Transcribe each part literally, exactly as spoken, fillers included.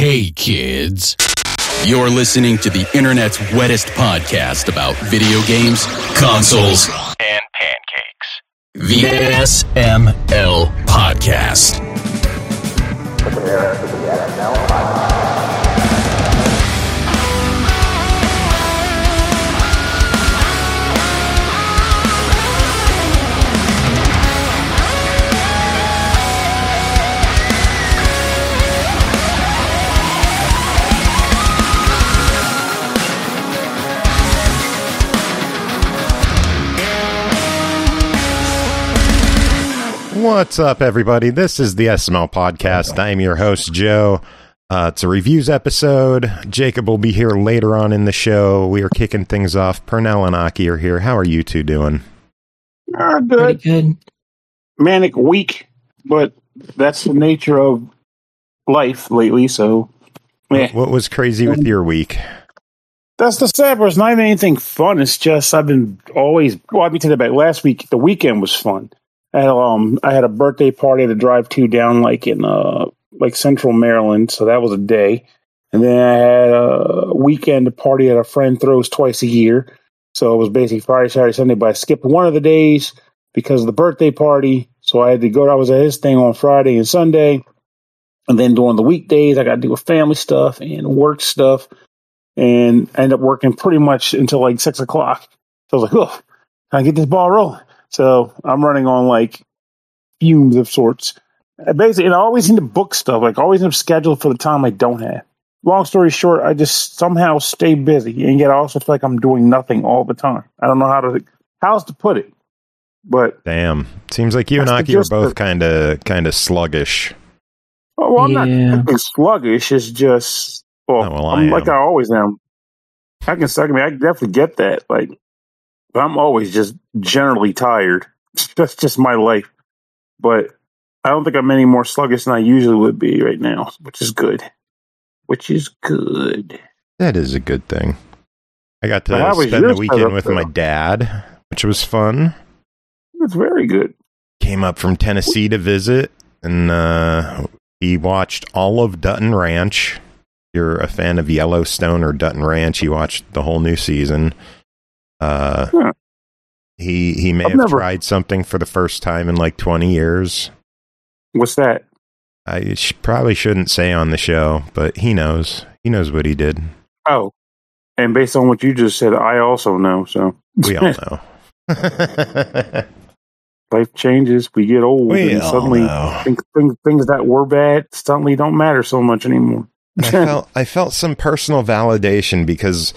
Hey, kids. You're listening to the internet's wettest podcast about video games, consoles, and pancakes. The S M L Podcast. Prepare for the S M L Podcast. What's up, everybody? This is the S M L Podcast. I am your host, Joe. Uh, it's a reviews episode. Jacob will be here later on in the show. We are kicking things off. Pernell and Aki are here. How are you two doing? Uh, good. Pretty good. Manic week, but that's the nature of life lately, so... Yeah. What was crazy with your week? That's the sad part. It's not even anything fun. It's just I've been always... Well, I'll be to the back. Last week, the weekend was fun. I had, um, I had a birthday party to drive to down like in uh, like Central Maryland, so that was a day. And then I had a weekend party that a friend throws twice a year. So it was basically Friday, Saturday, Sunday, but I skipped one of the days because of the birthday party. So I had to go, I was at his thing on Friday and Sunday. And then during the weekdays, I got to do family stuff and work stuff. And I ended up working pretty much until like six o'clock. So I was like, oh, can I get this ball rolling? So I'm running on like fumes of sorts. Basically, and I always need to book stuff. Like I always end up scheduled for the time I don't have. Long story short, I just somehow stay busy, and yet I also feel like I'm doing nothing all the time. I don't know how to how else to put it. But damn, seems like you and Aki are both kind of kind of sluggish. Oh, well, I'm Yeah. not thinking sluggish. It's just well, Oh, well, I I'm like am. I always am. I can suck me. I can definitely get that. Like, but I'm always just generally tired. That's just my life. But I don't think I'm any more sluggish than I usually would be right now, which is good. Which is good. That is a good thing. I got But how to was spend the yours, weekend Philip, with though? my dad, which was fun. It's very good. Came up from Tennessee to visit, and uh, he watched all of Dutton Ranch. If you're a fan of Yellowstone or Dutton Ranch, he watched the whole new season. Uh, Huh. he he may I've have never- tried something for the first time in like twenty years. What's that? I sh- probably shouldn't say on the show, but he knows. He knows what he did. Oh. And based on what you just said, I also know. So We all know. life changes. We get old. We and all suddenly know. things, things, things that were bad suddenly don't matter so much anymore. I felt I felt some personal validation because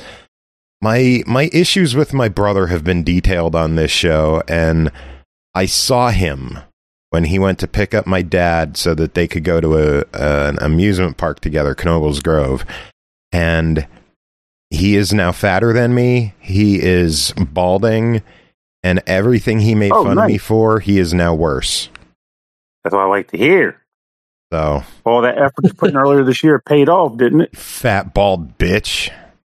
my my issues with my brother have been detailed on this show, and I saw him when he went to pick up my dad so that they could go to a, a an amusement park together, Knoebels Grove, and he is now fatter than me. He is balding, and everything he made Oh, fun of me nice. for, he is now worse. That's what I like to hear. So, All that effort you put in earlier this year paid off, didn't it? fat bald bitch.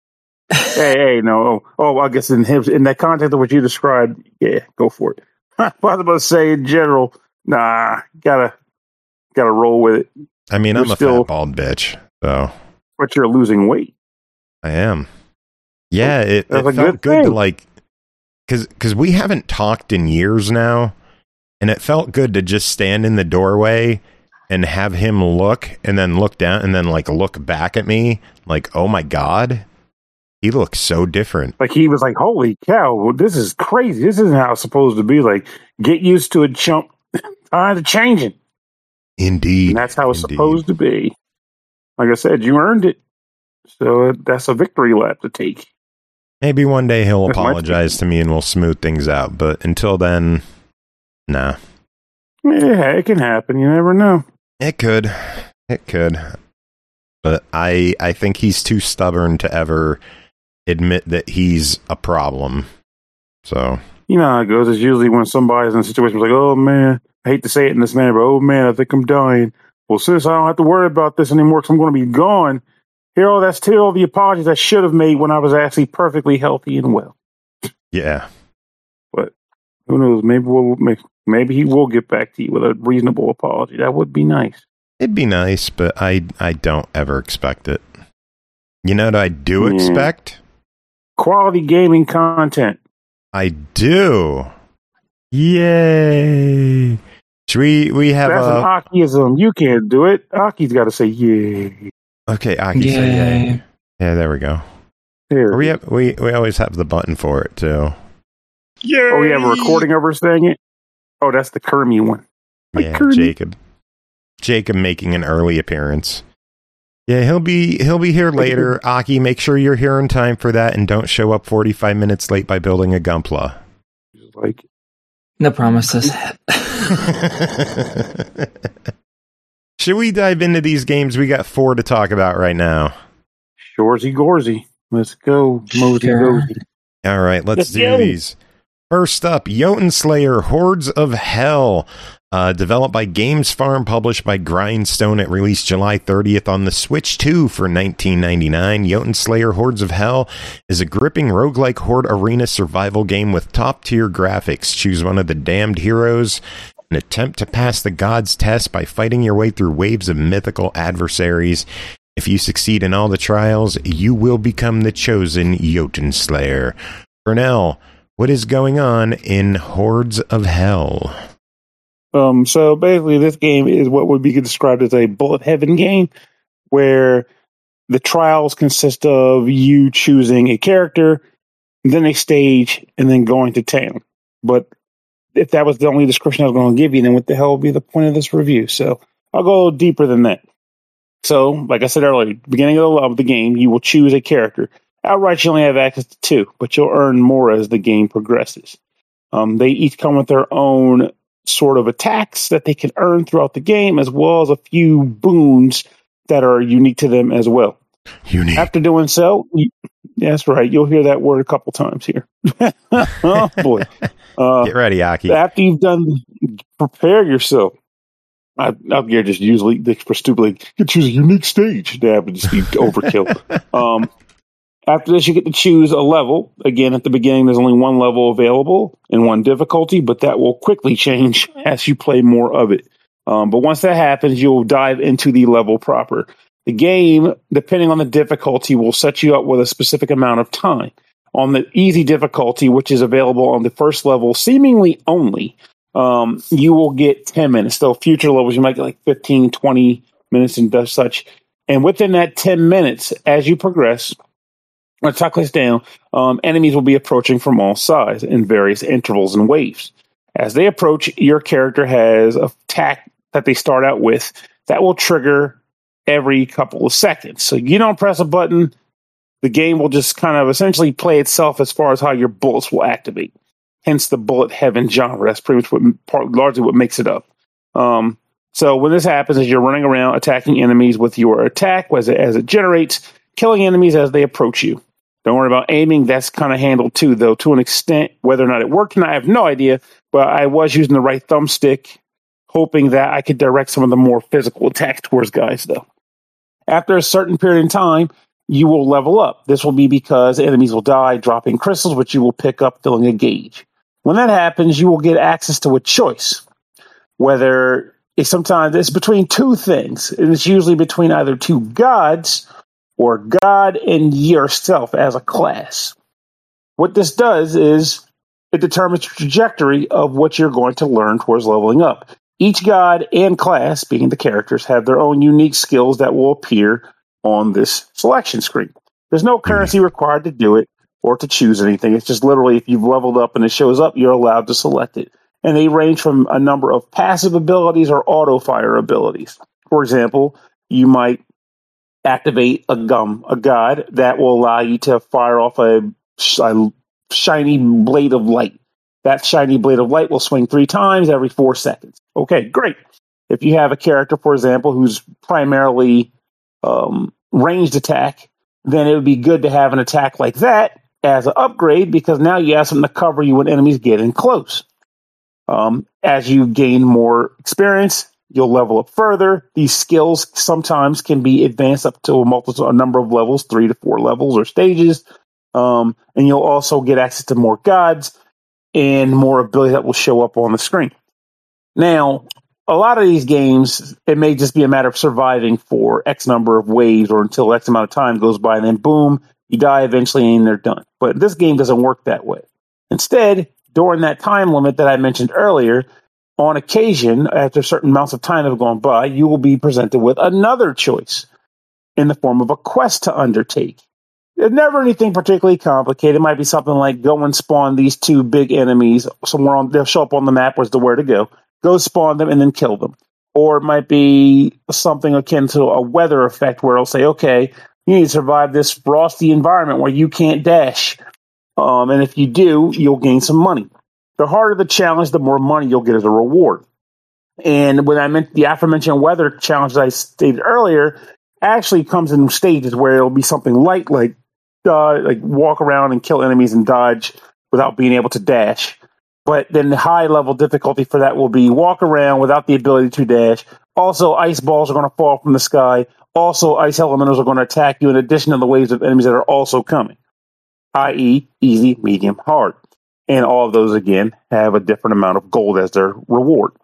Hey, hey, no. Oh, I guess in his, in that context of what you described, yeah, go for it. I was about to say in general, nah, gotta gotta roll with it. I mean, You're I'm a still- fat bald bitch, so But you're losing weight. I am. Yeah, it, That's it a felt good good to thing. like, because because we haven't talked in years now, and it felt good to just stand in the doorway and have him look, and then look down, and then like look back at me, like, oh my god, he looks so different. Like he was like, "Holy cow, this is crazy. This isn't how it's supposed to be." Like, get used to it, chump. Times are changing, Indeed, and that's how it's indeed. supposed to be. Like I said, you earned it, so that's a victory lap to take. Maybe one day he'll That's my apologize to me, and we'll smooth things out. But until then, nah. Yeah, it can happen. You never know. It could. It could. But I I think he's too stubborn to ever admit that he's a problem. So, You know how it goes. It's usually when somebody's in a situation like, "Oh man, I hate to say it in this manner, but oh man, I think I'm dying." Well, since I don't have to worry about this anymore because I'm going to be gone, here all that's here all the apologies I should have made when I was actually perfectly healthy and well. yeah. But who knows? Maybe we'll maybe he will get back to you with a reasonable apology. That would be nice. It'd be nice, but I I don't ever expect it. You know what I do mm. expect? Quality gaming content. I do. Yay! Should we we have That's a... an Akiism. You can't do it. Aki's got to say yay. Okay, Aki say yay. Yeah, there we go. There. We have we we always have the button for it too. Yay! Oh, we have a recording of her saying it. Oh, that's the Kermie one. Like yeah, Kermie. Jacob. Jacob making an early appearance. Yeah, he'll be he'll be here later. Aki, make sure you're here in time for that, and don't show up forty-five minutes late by building a Gunpla. Like, no promises. Should we dive into these games? We got four to talk about right now. Shorzy Gorzy. Let's go, Mosey Sure. Gozy. All right, let's, Let's do go. these. First up, Jotun Slayer Hordes of Hell. Uh, developed by Games Farm, published by Grindstone. It released July thirtieth on the Switch two for nineteen ninety-nine. Jotun Slayer Hordes of Hell is a gripping roguelike horde arena survival game with top-tier graphics. Choose one of the damned heroes and attempt to pass the gods' test by fighting your way through waves of mythical adversaries. If you succeed in all the trials, you will become the chosen Jotun Slayer. Pernell, what is going on in Hordes of Hell? Um, so basically, this game is what would be described as a bullet heaven game, where the trials consist of you choosing a character, then a stage, and then going to town. But if that was the only description I was going to give you, then what the hell would be the point of this review? So I'll go deeper than that. So, like I said earlier, beginning of the, of the game, you will choose a character. Outright, you only have access to two, but you'll earn more as the game progresses. Um, they each come with their own sort of attacks that they can earn throughout the game, as well as a few boons that are unique to them as well. Unique. After doing so, you, that's right, you'll hear that word a couple times here. Oh, boy. Uh, Get ready, Aki. After you've done, prepare yourself. I, I'm here just usually for stupidly, you choose a unique stage. That would just be overkill. um, After this, you get to choose a level. Again, at the beginning, there's only one level available and one difficulty, but that will quickly change as you play more of it. Um, but once that happens, you'll dive into the level proper. The game, depending on the difficulty, will set you up with a specific amount of time. On the easy difficulty, which is available on the first level, seemingly only, um, you will get ten minutes. Though future levels, you might get like fifteen, twenty minutes and such. And within that ten minutes, as you progress, when the clock clicks down, um, enemies will be approaching from all sides in various intervals and waves. As they approach, your character has an attack that they start out with that will trigger every couple of seconds. So you don't press a button, the game will just kind of essentially play itself as far as how your bullets will activate. Hence the bullet heaven genre. That's pretty much what part, largely what makes it up. Um, so when this happens, as you're running around attacking enemies with your attack, as it, as it generates, killing enemies as they approach you. Don't worry about aiming. That's kind of handled too, though, to an extent. Whether or not it worked, and I have no idea. But I was using the right thumbstick, hoping that I could direct some of the more physical attacks towards guys, though. After a certain period of time, you will level up. This will be because enemies will die, dropping crystals, which you will pick up, filling a gauge. When that happens, you will get access to a choice. Whether it's sometimes it's between two things, and it's usually between either two gods or God and yourself as a class. What this does is it determines the trajectory of what you're going to learn towards leveling up. Each god and class, being the characters, have their own unique skills that will appear on this selection screen. There's no currency required to do it or to choose anything. It's just literally if you've leveled up and it shows up, you're allowed to select it. And they range from a number of passive abilities or auto-fire abilities. For example, you might activate a gum, a god that will allow you to fire off a, a shiny blade of light. That shiny blade of light will swing three times every four seconds. Okay, great. If you have a character, for example, who's primarily um, ranged attack, then it would be good to have an attack like that as an upgrade because now you have something to cover you when enemies get in close. Um, as you gain more experience, you'll level up further. These skills sometimes can be advanced up to a multiple, a number of levels, three to four levels or stages. Um, and you'll also get access to more gods and more abilities that will show up on the screen. Now, a lot of these games, it may just be a matter of surviving for X number of waves or until X amount of time goes by, and then boom, you die eventually and they're done. But this game doesn't work that way. Instead, during that time limit that I mentioned earlier, on occasion, after certain amounts of time have gone by, you will be presented with another choice in the form of a quest to undertake. It's never anything particularly complicated. It might be something like go and spawn these two big enemies somewhere on, they'll show up on the map as to where to go. Go spawn them and then kill them. Or it might be something akin to a weather effect where it'll say, okay, you need to survive this frosty environment where you can't dash. Um, and if you do, you'll gain some money. The harder the challenge, the more money you'll get as a reward. And when I meant the aforementioned weather challenge that I stated earlier, actually comes in stages where it'll be something light, like uh, like walk around and kill enemies and dodge without being able to dash. But then the high level difficulty for that will be walk around without the ability to dash. Also, ice balls are going to fall from the sky. Also, ice elementals are going to attack you in addition to the waves of enemies that are also coming, that is easy, medium, hard. And all of those, again, have a different amount of gold as their reward.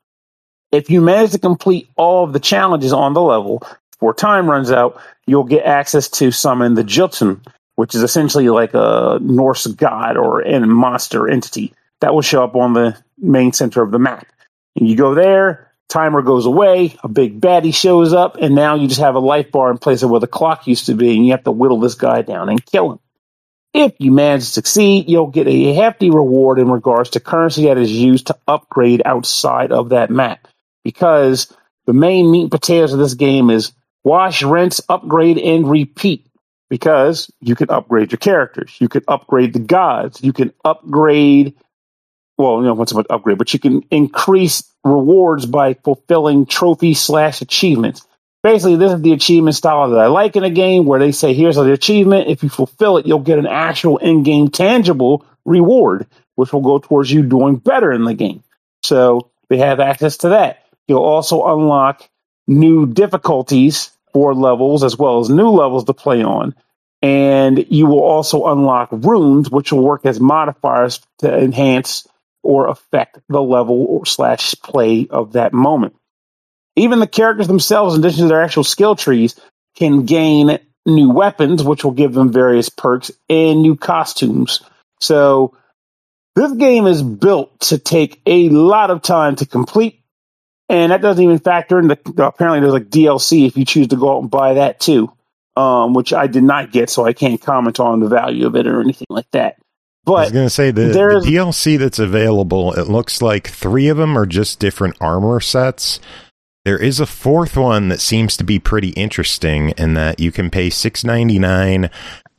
If you manage to complete all of the challenges on the level before time runs out, you'll get access to summon the Jotun, which is essentially like a Norse god or a monster entity that will show up on the main center of the map. And you go there, timer goes away, a big baddie shows up, and now you just have a life bar in place of where the clock used to be, and you have to whittle this guy down and kill him. If you manage to succeed, you'll get a hefty reward in regards to currency that is used to upgrade outside of that map. Because the main meat and potatoes of this game is wash, rinse, upgrade, and repeat. Because you can upgrade your characters. You can upgrade the gods. You can upgrade, well, you know, what's about upgrade, but you can increase rewards by fulfilling trophies slash achievements. Basically, this is the achievement style that I like in a game where they say, here's the achievement. If you fulfill it, you'll get an actual in-game tangible reward, which will go towards you doing better in the game. So they have access to that. You'll also unlock new difficulties for levels as well as new levels to play on. And you will also unlock runes, which will work as modifiers to enhance or affect the level or slash play of that moment. Even the characters themselves, in addition to their actual skill trees, can gain new weapons, which will give them various perks, and new costumes. So this game is built to take a lot of time to complete, and that doesn't even factor in the, apparently there's like D L C if you choose to go out and buy that too, um, which I did not get, so I can't comment on the value of it or anything like that. But I was going to say, the, the D L C that's available, it looks like three of them are just different armor sets. There is a fourth one that seems to be pretty interesting in that you can pay six ninety-nine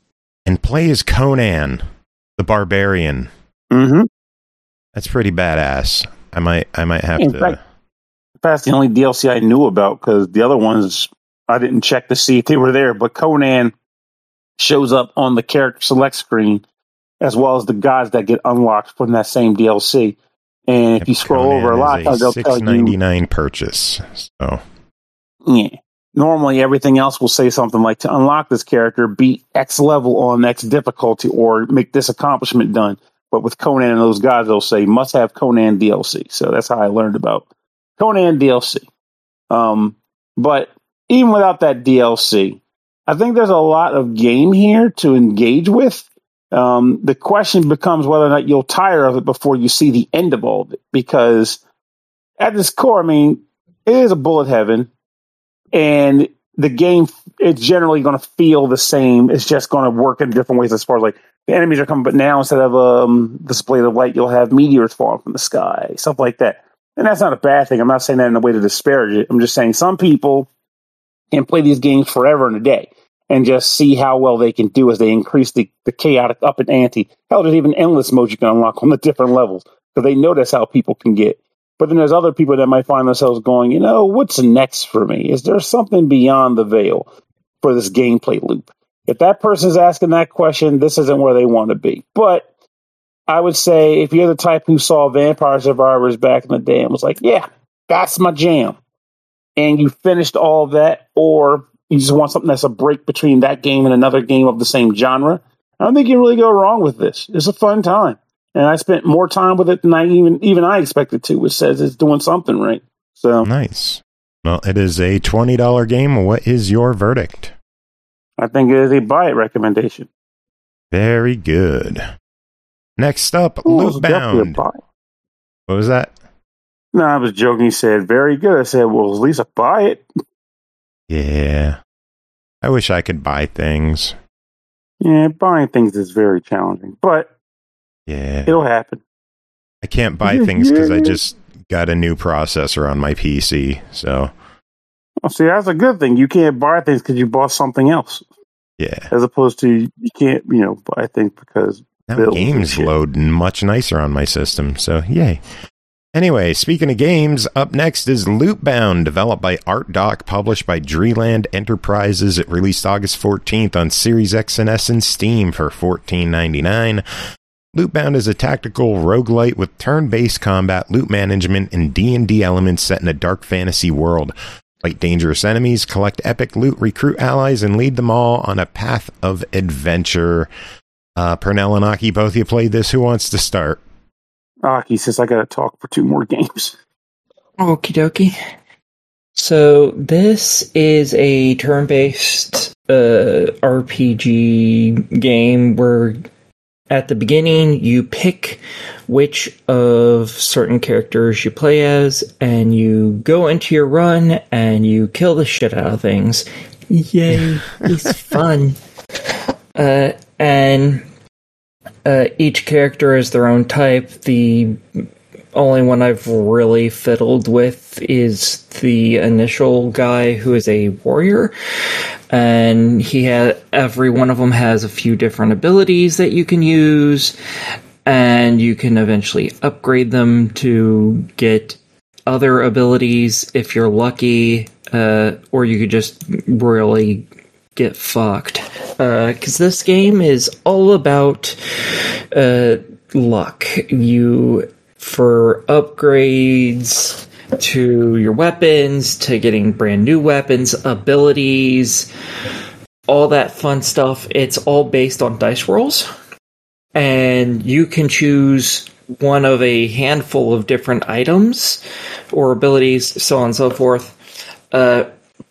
and play as Conan the Barbarian. Mm-hmm. That's pretty badass. I might, I might have in to. Fact, that's the only D L C I knew about because the other ones I didn't check to see if they were there. But Conan shows up on the character select screen as well as the gods that get unlocked from that same D L C. And if yep, you scroll Conan over a lot, is they'll tell six ninety-nine purchase. So yeah. Normally, everything else will say something like, to unlock this character, beat X level on X difficulty or make this accomplishment done. But with Conan and those guys, they'll say, must have Conan D L C. So that's how I learned about Conan D L C. Um, but even without that D L C, I think there's a lot of game here to engage with. Um, the question becomes whether or not you'll tire of it before you see the end of all of it. Because at its core, I mean, it is a bullet heaven. And the game, it's generally going to feel the same. It's just going to work in different ways as far as like the enemies are coming. But now instead of um, display of light, you'll have meteors falling from the sky, stuff like that. And that's not a bad thing. I'm not saying that in a way to disparage it. I'm just saying some people can play these games forever and a day and just see how well they can do as they increase the, the chaotic up and ante. Hell, there's even endless modes you can unlock on the different levels because they know that's how people can get. But then there's other people that might find themselves going, you know, what's next for me? Is there something beyond the veil for this gameplay loop? If that person's asking that question, this isn't where they want to be. But I would say if you're the type who saw Vampire Survivors back in the day and was like, yeah, that's my jam, and you finished all of that, or you just want something that's a break between that game and another game of the same genre, I don't think you really go wrong with this. It's a fun time. And I spent more time with it than I even even I expected to, which says it's doing something right. So nice. Well, it is a twenty dollars game. What is your verdict? I think it is a buy it recommendation. Very good. Next up, Ooh, it's definitely a Lootbound. buy. What was that? No, I was joking. He said, very good. I said, well, at least I buy it. Yeah. I wish I could buy things. Yeah, buying things is very challenging, but Yeah. it'll happen. I can't buy things because I just got a new processor on my P C, so... Well, see, that's a good thing. You can't buy things because you bought something else. Yeah. As opposed to, you can't, you know, buy things because... Now games load much nicer on my system, so yay. Anyway, speaking of games, up next is Lootbound, developed by ArtDoc, published by Dreamland Enterprises. It released August fourteenth on Series X and S and Steam for fourteen ninety-nine. Lootbound is a tactical roguelite with turn-based combat, loot management, and D and D elements set in a dark fantasy world. Fight dangerous enemies, collect epic loot, recruit allies, and lead them all on a path of adventure. Uh, Pernell and Aki, both of you played this. Who wants to start? Aki says I gotta talk for two more games. Okie dokie. So this is a turn-based uh, R P G game where at the beginning you pick which of certain characters you play as, and you go into your run and you kill the shit out of things. Yay, it's fun. Uh, and uh, each character is their own type. The only one I've really fiddled with is the initial guy who is a warrior, and he had every one of them has a few different abilities that you can use, and you can eventually upgrade them to get other abilities if you're lucky, uh, or you could just really get fucked. Because uh, this game is all about uh, luck. You, for upgrades to your weapons, to getting brand new weapons, abilities, all that fun stuff, it's all based on dice rolls. And you can choose one of a handful of different items or abilities, so on and so forth. Uh,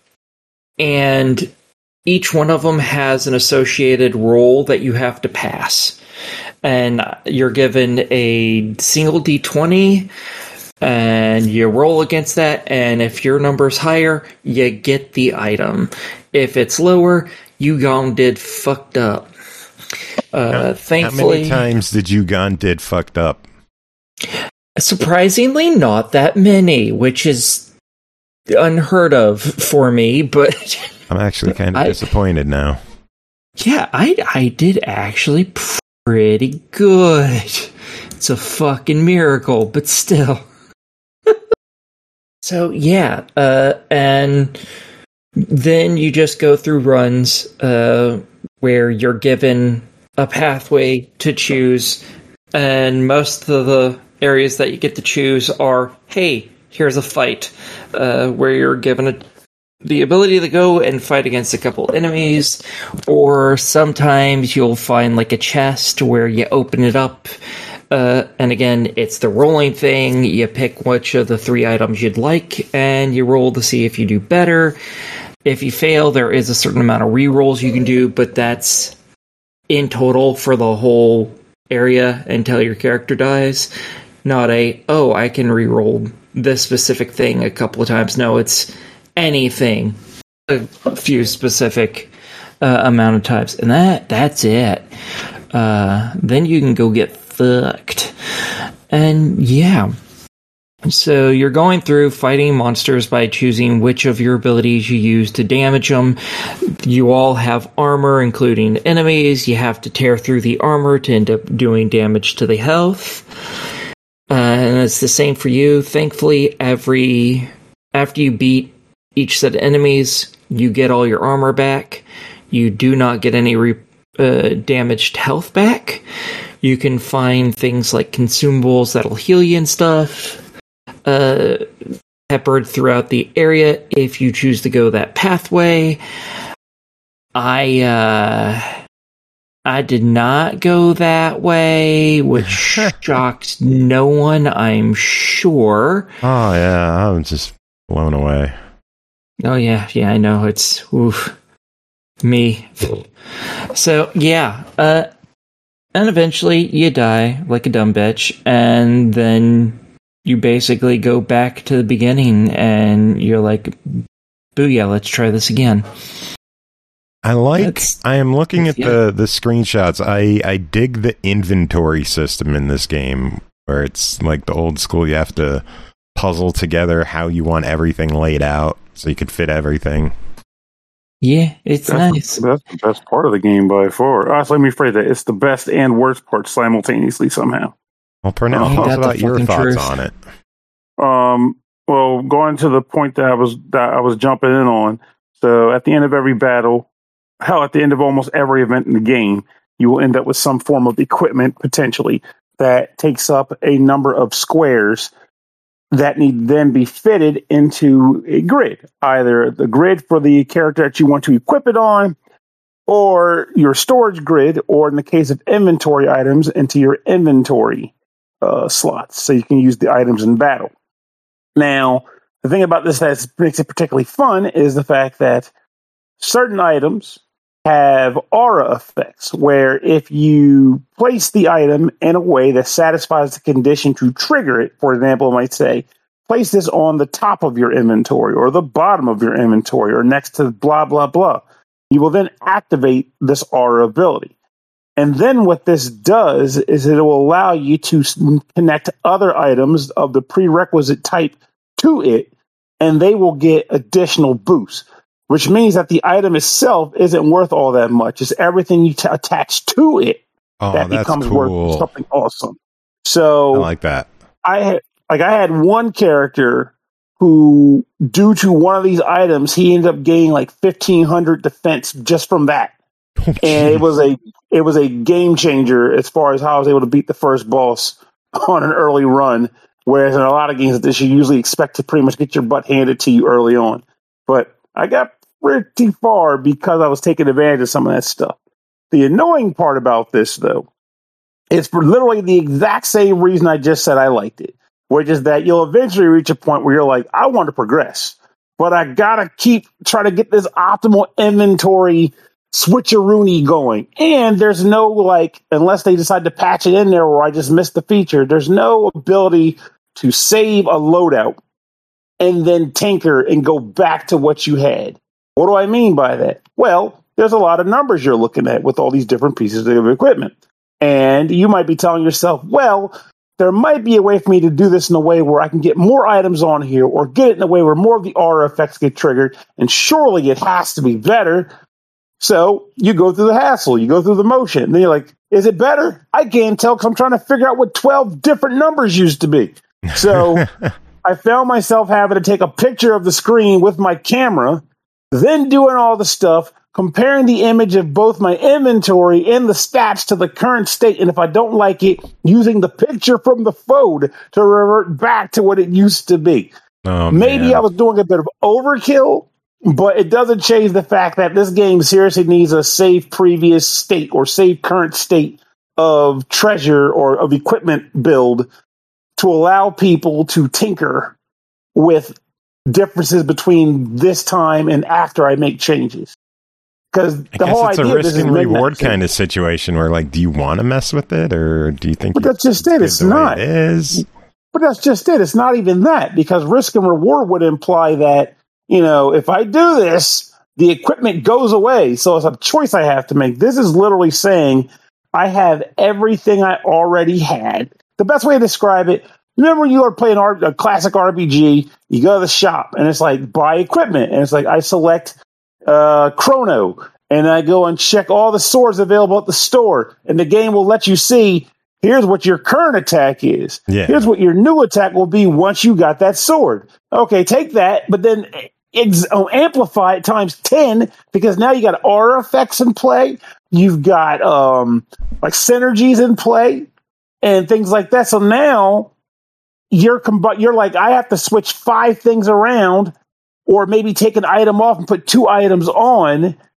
and each one of them has an associated roll that you have to pass. And you're given a single d twenty, and you roll against that, and if your number's higher, you get the item. If it's lower, you gone did fucked up. Uh, how, thankfully, how many times did you gone did fucked up? Surprisingly, not that many, which is unheard of for me, but... I'm actually kind of I, disappointed now. Yeah, I, I did actually pretty good. It's a fucking miracle, but still. So, yeah, uh, and then you just go through runs uh, where you're given a pathway to choose, and most of the areas that you get to choose are, hey, here's a fight, uh, where you're given a the ability to go and fight against a couple enemies, or sometimes you'll find like a chest where you open it up, uh, and again, it's the rolling thing. You pick which of the three items you'd like, and you roll to see if you do better. If you fail, there is a certain amount of re-rolls you can do, but that's in total for the whole area until your character dies. Not a, oh, I can re-roll this specific thing a couple of times. No, it's anything a few specific uh, amount of times, and that that's it. Uh, then you can go get fucked. And yeah, so you're going through fighting monsters by choosing which of your abilities you use to damage them. You all have armor, including enemies. You have to tear through the armor to end up doing damage to the health, uh, and it's the same for you. Thankfully, every after you beat each set of enemies, you get all your armor back. You do not get any re- uh, damaged health back. You can find things like consumables that'll heal you and stuff, uh, peppered throughout the area if you choose to go that pathway. I, uh, I did not go that way, which shocked no one, I'm sure. Oh, yeah, I'm just blown away. Oh yeah, yeah, I know. It's oof, me. So yeah, uh, and eventually you die like a dumb bitch, and then you basically go back to the beginning, and you're like, "Booyah! Let's try this again." I like. That's, I am looking at yeah. the the screenshots. I I dig the inventory system in this game, where it's like the old school. You have to puzzle together how you want everything laid out so you could fit everything. Yeah, it's that's nice. The, that's the best part of the game by far. Uh, so let me phrase that. It's the best and worst part simultaneously somehow. Well, Pernell, Ain't tell us that the about your fucking thoughts truth? on it. Um, well, going to the point that I was that I was jumping in on. So at the end of every battle, hell, at the end of almost every event in the game, you will end up with some form of equipment potentially that takes up a number of squares that need to then be fitted into a grid. Either the grid for the character that you want to equip it on, or your storage grid, or in the case of inventory items, into your inventory uh, slots, so you can use the items in battle. Now, the thing about this that makes it particularly fun is the fact that certain items have aura effects, where if you place the item in a way that satisfies the condition to trigger it, for example, it might say, place this on the top of your inventory or the bottom of your inventory or next to blah, blah, blah. You will then activate this aura ability. And then what this does is it will allow you to connect other items of the prerequisite type to it, and they will get additional boosts. Which means that the item itself isn't worth all that much. It's everything you t- attach to it Oh, that that's becomes cool. worth something awesome. So I like that. I had like I had one character who, due to one of these items, he ended up gaining like fifteen hundred defense just from that. Oh, And it jeez. was a it was a game changer as far as how I was able to beat the first boss on an early run. Whereas in a lot of games like this, you usually expect to pretty much get your butt handed to you early on. But I got pretty far because I was taking advantage of some of that stuff. The annoying part about this, though, is for literally the exact same reason I just said I liked it, which is that you'll eventually reach a point where you're like, I want to progress, but I gotta keep trying to get this optimal inventory switcheroony going. And there's no, like, unless they decide to patch it in there where I just missed the feature, there's no ability to save a loadout and then tinker and go back to what you had. What do I mean by that? Well, there's a lot of numbers you're looking at with all these different pieces of equipment. And you might be telling yourself, well, there might be a way for me to do this in a way where I can get more items on here or get it in a way where more of the aura effects get triggered. And surely it has to be better. So you go through the hassle, you go through the motion. And then you're like, is it better? I can't tell because I'm trying to figure out what twelve different numbers used to be. So I found myself having to take a picture of the screen with my camera, then doing all the stuff, comparing the image of both my inventory and the stats to the current state. And if I don't like it, using the picture from the phone to revert back to what it used to be. Oh, Maybe man. I was doing a bit of overkill, but it doesn't change the fact that this game seriously needs a save previous state or save current state of treasure or of equipment build to allow people to tinker with differences between this time and after I make changes. Because I the guess whole it's a idea of risk this is and reward min-maxing. kind of situation where, like, do you want to mess with it, or do you think? But you- that's just it. good It's the way not. It is. But that's just it. It's not even that, because risk and reward would imply that, you know, if I do this, the equipment goes away. So it's a choice I have to make. This is literally saying I have everything I already had. The best way to describe it, remember you are playing R- a classic R P G, you go to the shop and it's like buy equipment. And it's like I select uh, Chrono and I go and check all the swords available at the store. And the game will let you see, here's what your current attack is. Yeah. Here's what your new attack will be once you got that sword. Okay, take that, but then ex- oh, amplify it times ten, because now you got aura effects in play. You've got um, like synergies in play and things like that. So now you're combi- you're like, I have to switch five things around, or maybe take an item off and put two items on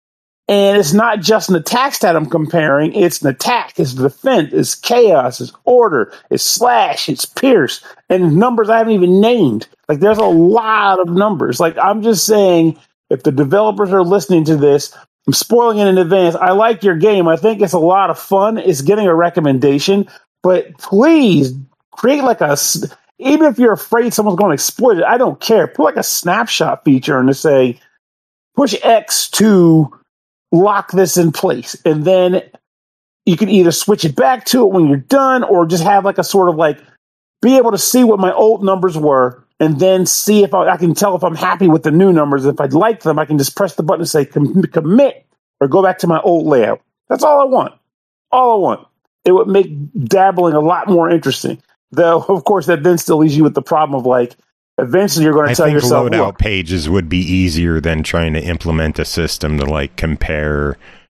And it's not just an attack stat I'm comparing. It's an attack, it's defense, it's chaos, it's order, it's slash, it's pierce, and numbers I haven't even named. Like, there's a lot of numbers. Like, I'm just saying, if the developers are listening to this, I'm spoiling it in advance. I like your game. I think it's a lot of fun. It's getting a recommendation. But please, create like a... Even if you're afraid someone's going to exploit it, I don't care. Put like a snapshot feature and to say, push X to lock this in place. And then you can either switch it back to it when you're done or just have like a sort of like, be able to see what my old numbers were and then see if I, I can tell if I'm happy with the new numbers. If I like them, I can just press the button and say com- commit or go back to my old layout. That's all I want. All I want. It would make dabbling a lot more interesting. Though, of course, that then still leaves you with the problem of like, eventually you're going to I tell think yourself, loadout look, pages would be easier than trying to implement a system to like compare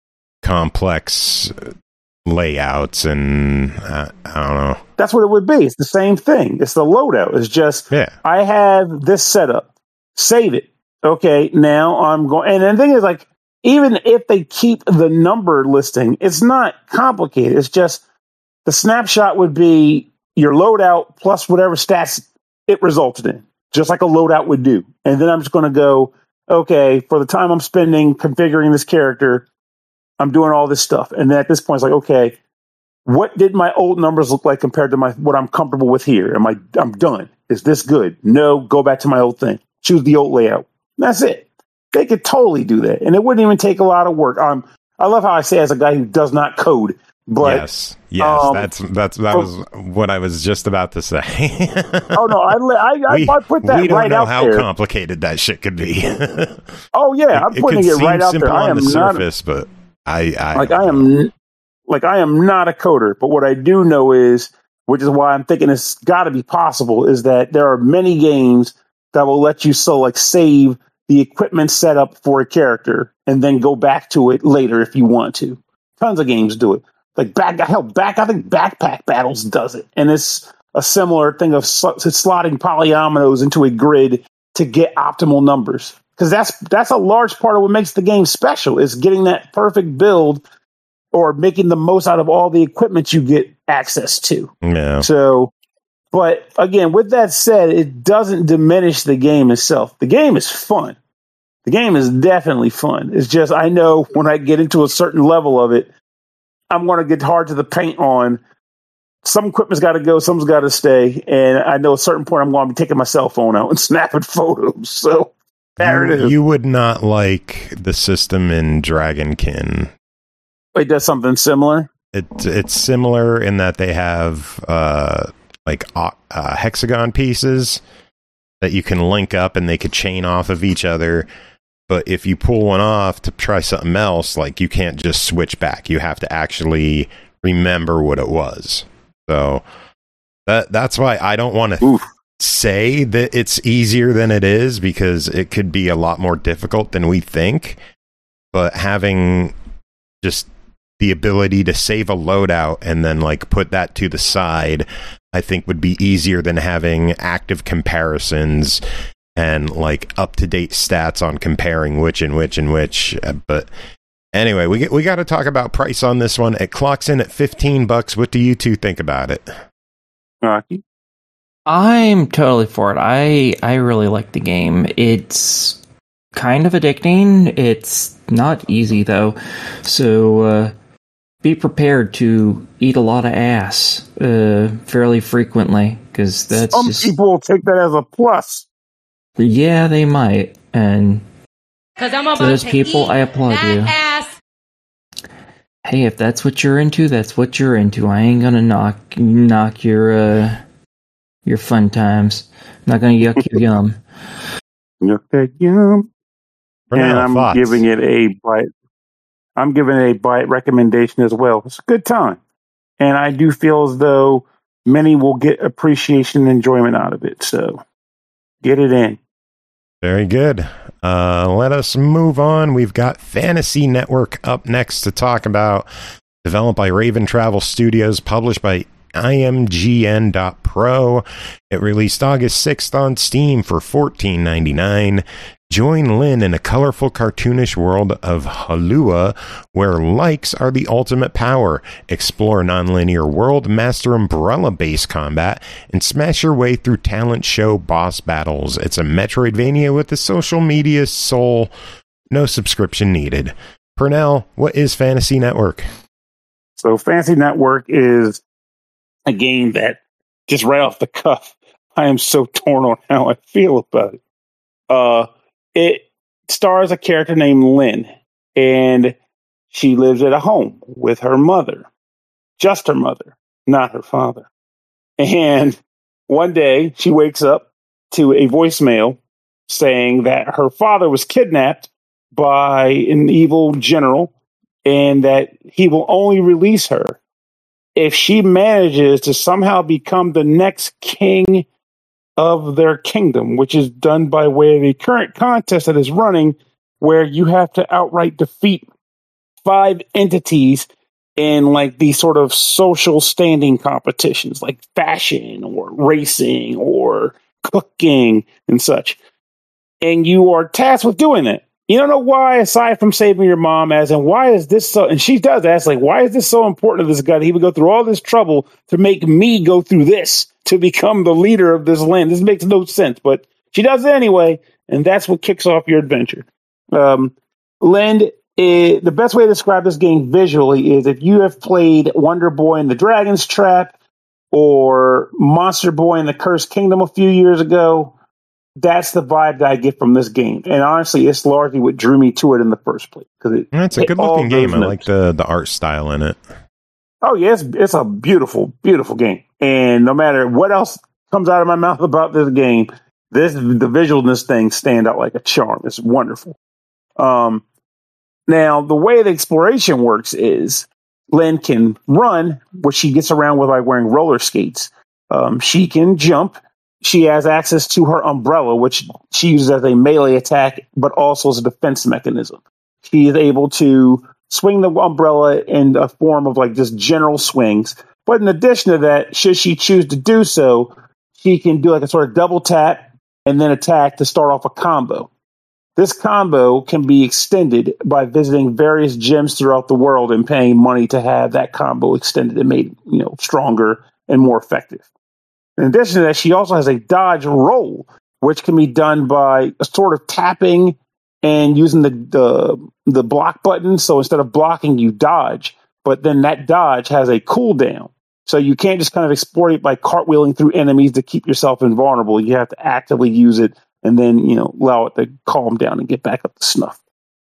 complex layouts and uh, I don't know. That's what it would be. It's the same thing. It's the loadout. It's just, yeah. I have this setup. Save it. Okay, now I'm going. And the thing is, like, even if they keep the number listing, it's not complicated. It's just the snapshot would be your loadout plus whatever stats it resulted in, just like a loadout would do. And then I'm just going to go, okay, for the time I'm spending configuring this character, I'm doing all this stuff. And then at this point, it's like, okay, what did my old numbers look like compared to my what I'm comfortable with here? Am I I'm done? Is this good? No, go back to my old thing. Choose the old layout. That's it. They could totally do that. And it wouldn't even take a lot of work. Um, I love how I say as a guy who does not code. But, yes, yes, um, that's that's that was what I was just about to say. oh no, I I, we, I put that we don't right know out how there. complicated that shit could be. oh yeah, I'm it, putting it, it, it right out there. I on am the not surface, but I, I like I am like I am not a coder. But what I do know is, which is why I'm thinking it's got to be possible, is that there are many games that will let you so like save the equipment setup for a character and then go back to it later if you want to. Tons of games do it. Like back, hell, back. I think Backpack Battles does it, and it's a similar thing of sl- slotting polyominoes into a grid to get optimal numbers. Because that's that's a large part of what makes the game special is getting that perfect build or making the most out of all the equipment you get access to. Yeah. So, but again, with that said, it doesn't diminish the game itself. The game is fun. The game is definitely fun. It's just I know when I get into a certain level of it, I'm going to get hard to the paint on. Some equipment's got to go, some's got to stay, and I know at a certain point I'm going to be taking my cell phone out and snapping photos. So there you, it is. You would not like the system in Dragonkin. It does something similar. It it's similar in that they have uh, like uh, uh, hexagon pieces that you can link up, and they could chain off of each other. But if you pull one off to try something else, like you can't just switch back. You have to actually remember what it was. So that that's why I don't want to say that it's easier than it is, because it could be a lot more difficult than we think. But having just the ability to save a loadout and then like put that to the side, I think would be easier than having active comparisons and like up-to-date stats on comparing which and which and which. But anyway, we get, we got to talk about price on this one. It clocks in at fifteen bucks. What do you two think about it? Rocky? I'm totally for it. I I really like the game. It's kind of addicting. It's not easy though. So uh, be prepared to eat a lot of ass uh, fairly frequently, because that's Some just, people will take that as a plus. Yeah, they might. And Cause I'm about to those to people, eat I applaud that you. Ass. Hey, if that's what you're into, that's what you're into. I ain't gonna knock knock your uh, your fun times. I'm not gonna yuck your yum. Okay, yum. For And now, I'm thoughts? giving it a bite. I'm giving it a bite recommendation as well. It's a good time. And I do feel as though many will get appreciation and enjoyment out of it. So get it in. Very good. Uh, let us move on. We've got Fantasy Network up next to talk about. Developed by Raven Travel Studios, published by I M G N dot pro. It released August sixth on Steam for fourteen ninety-nine. Join Lynn in a colorful, cartoonish world of Halua, where likes are the ultimate power. Explore nonlinear world, master umbrella-based combat, and smash your way through talent show boss battles. It's a Metroidvania with a social media soul. No subscription needed. Pernell, what is Fantasy Network? So Fantasy Network is a game that, just right off the cuff, I am so torn on how I feel about it. Uh, it stars a character named Lynn, and she lives at a home with her mother. Just her mother, not her father. And one day, she wakes up to a voicemail saying that her father was kidnapped by an evil general and that he will only release her if she manages to somehow become the next king of their kingdom, which is done by way of a current contest that is running where you have to outright defeat five entities in like these sort of social standing competitions like fashion or racing or cooking and such. And you are tasked with doing it. You don't know why, aside from saving your mom, as in why is this so? And she does ask, like, why is this so important to this guy that he would go through all this trouble to make me go through this to become the leader of this land? This makes no sense, but she does it anyway, and that's what kicks off your adventure. Um, Lynn, is, the best way to describe this game visually is if you have played Wonder Boy and the Dragon's Trap or Monster Boy and the Cursed Kingdom a few years ago, that's the vibe that I get from this game. And honestly, it's largely what drew me to it in the first place. It, it's a good looking game. I like the, the art style in it. Oh, yeah, it's, it's a beautiful, beautiful game. And no matter what else comes out of my mouth about this game, this the visual in this thing stand out like a charm. It's wonderful. Um, now, the way the exploration works is Lynn can run, which she gets around with by wearing roller skates. Um, she can jump. She has access to her umbrella, which she uses as a melee attack, but also as a defense mechanism. She is able to swing the umbrella in a form of like just general swings. But in addition to that, should she choose to do so, she can do like a sort of double tap and then attack to start off a combo. This combo can be extended by visiting various gyms throughout the world and paying money to have that combo extended and made, you know, stronger and more effective. In addition to that, she also has a dodge roll, which can be done by a sort of tapping and using the, the the block button. So instead of blocking, you dodge. But then that dodge has a cooldown. So you can't just kind of exploit it by cartwheeling through enemies to keep yourself invulnerable. You have to actively use it and then, you know, allow it to calm down and get back up to snuff.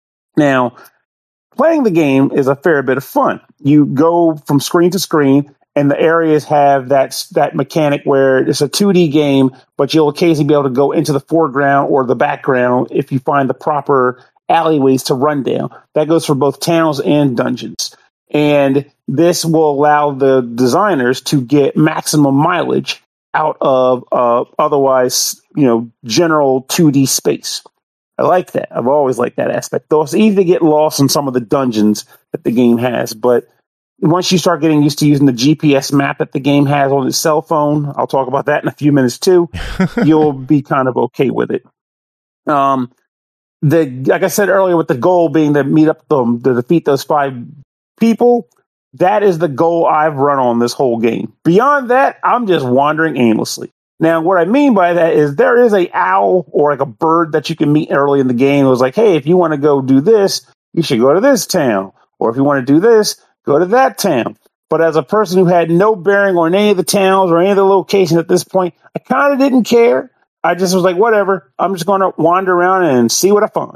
Now, playing the game is a fair bit of fun. You go from screen to screen, and the areas have that that mechanic where it's a two D game, but you'll occasionally be able to go into the foreground or the background if you find the proper alleyways to run down. That goes for both towns and dungeons. And this will allow the designers to get maximum mileage out of uh, otherwise, you know, general two D space. I like that. I've always liked that aspect. Though it's easy to get lost in some of the dungeons that the game has, but once you start getting used to using the G P S map that the game has on its cell phone, I'll talk about that in a few minutes too, you'll be kind of okay with it. Um, the like I said earlier, with the goal being to meet up them to defeat those five people, that is the goal I've run on this whole game. Beyond that, I'm just wandering aimlessly. Now, what I mean by that is there is a owl or like a bird that you can meet early in the game. It was like, hey, if you want to go do this, you should go to this town, or if you want to do this, go to that town. But as a person who had no bearing on any of the towns or any of the locations at this point, I kind of didn't care. I just was like, whatever, I'm just going to wander around and see what I find.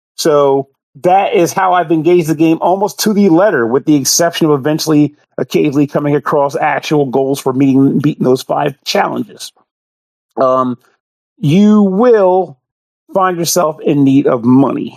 So that is how I've engaged the game almost to the letter, with the exception of eventually occasionally coming across actual goals for meeting beating those five challenges. Um, you will find yourself in need of money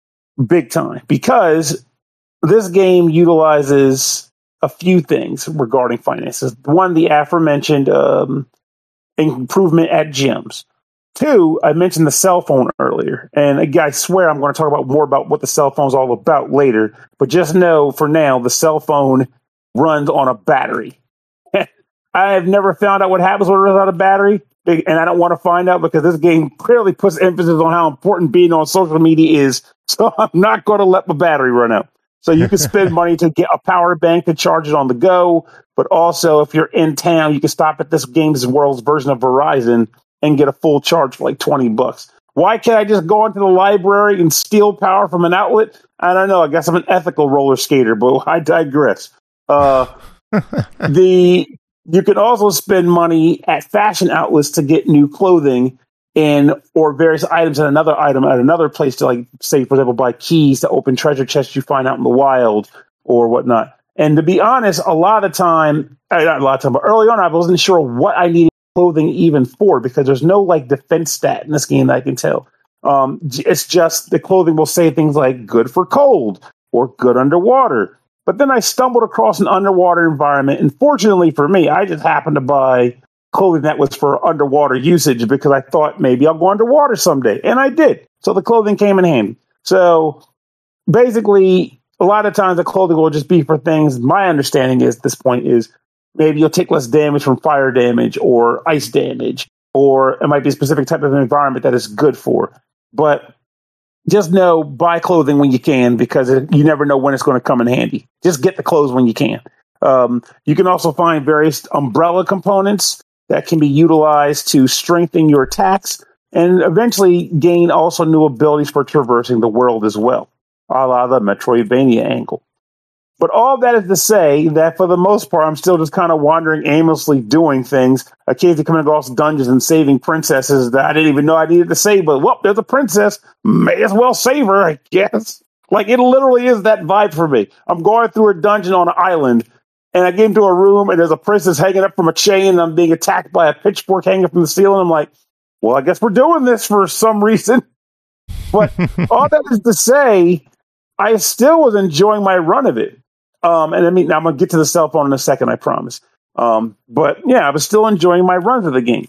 big time, because this game utilizes a few things regarding finances. One, the aforementioned um, improvement at gyms. Two, I mentioned the cell phone earlier. And again, I swear I'm going to talk about more about what the cell phone is all about later. But just know, for now, the cell phone runs on a battery. I have never found out what happens when it runs out of battery. and I don't want to find out because this game clearly puts emphasis on how important being on social media is. So I'm not going to let my battery run out. So you can spend money to get a power bank to charge it on the go. But also, if you're in town, you can stop at this Games World's version of Verizon and get a full charge for like twenty bucks. Why can't I just go into the library and steal power from an outlet? I don't know. I guess I'm an ethical roller skater, but I digress. Uh, the you can also spend money at fashion outlets to get new clothing in or various items at another item at another place to, like, say, for example, buy keys to open treasure chests you find out in the wild or whatnot. And to be honest, a lot of time, not a lot of time, but early on, I wasn't sure what I needed clothing even for because there's no like defense stat in this game that I can tell. Um, it's just the clothing will say things like good for cold or good underwater. But then I stumbled across an underwater environment, and fortunately for me, I just happened to buy clothing that was for underwater usage because I thought maybe I'll go underwater someday, and I did. So the clothing came in handy. So basically, a lot of times the clothing will just be for things. My understanding is at this point is maybe you'll take less damage from fire damage or ice damage, or it might be a specific type of environment that it's good for. But just know, buy clothing when you can because it, you never know when it's going to come in handy. Just get the clothes when you can. Um, you can also find various umbrella components that can be utilized to strengthen your attacks and eventually gain also new abilities for traversing the world as well, a la the Metroidvania angle. But all that is to say that for the most part, I'm still just kind of wandering aimlessly doing things, occasionally coming across dungeons and saving princesses that I didn't even know I needed to save, but, well, there's a princess. May as well save her, I guess. Like, it literally is that vibe for me. I'm going through a dungeon on an island, and I get into a room, and there's a princess hanging up from a chain, and I'm being attacked by a pitchfork hanging from the ceiling. I'm like, well, I guess we're doing this for some reason. But all that is to say, I still was enjoying my run of it. Um, and I mean, I'm going to get to the cell phone in a second, I promise. Um, but yeah, I was still enjoying my run of the game.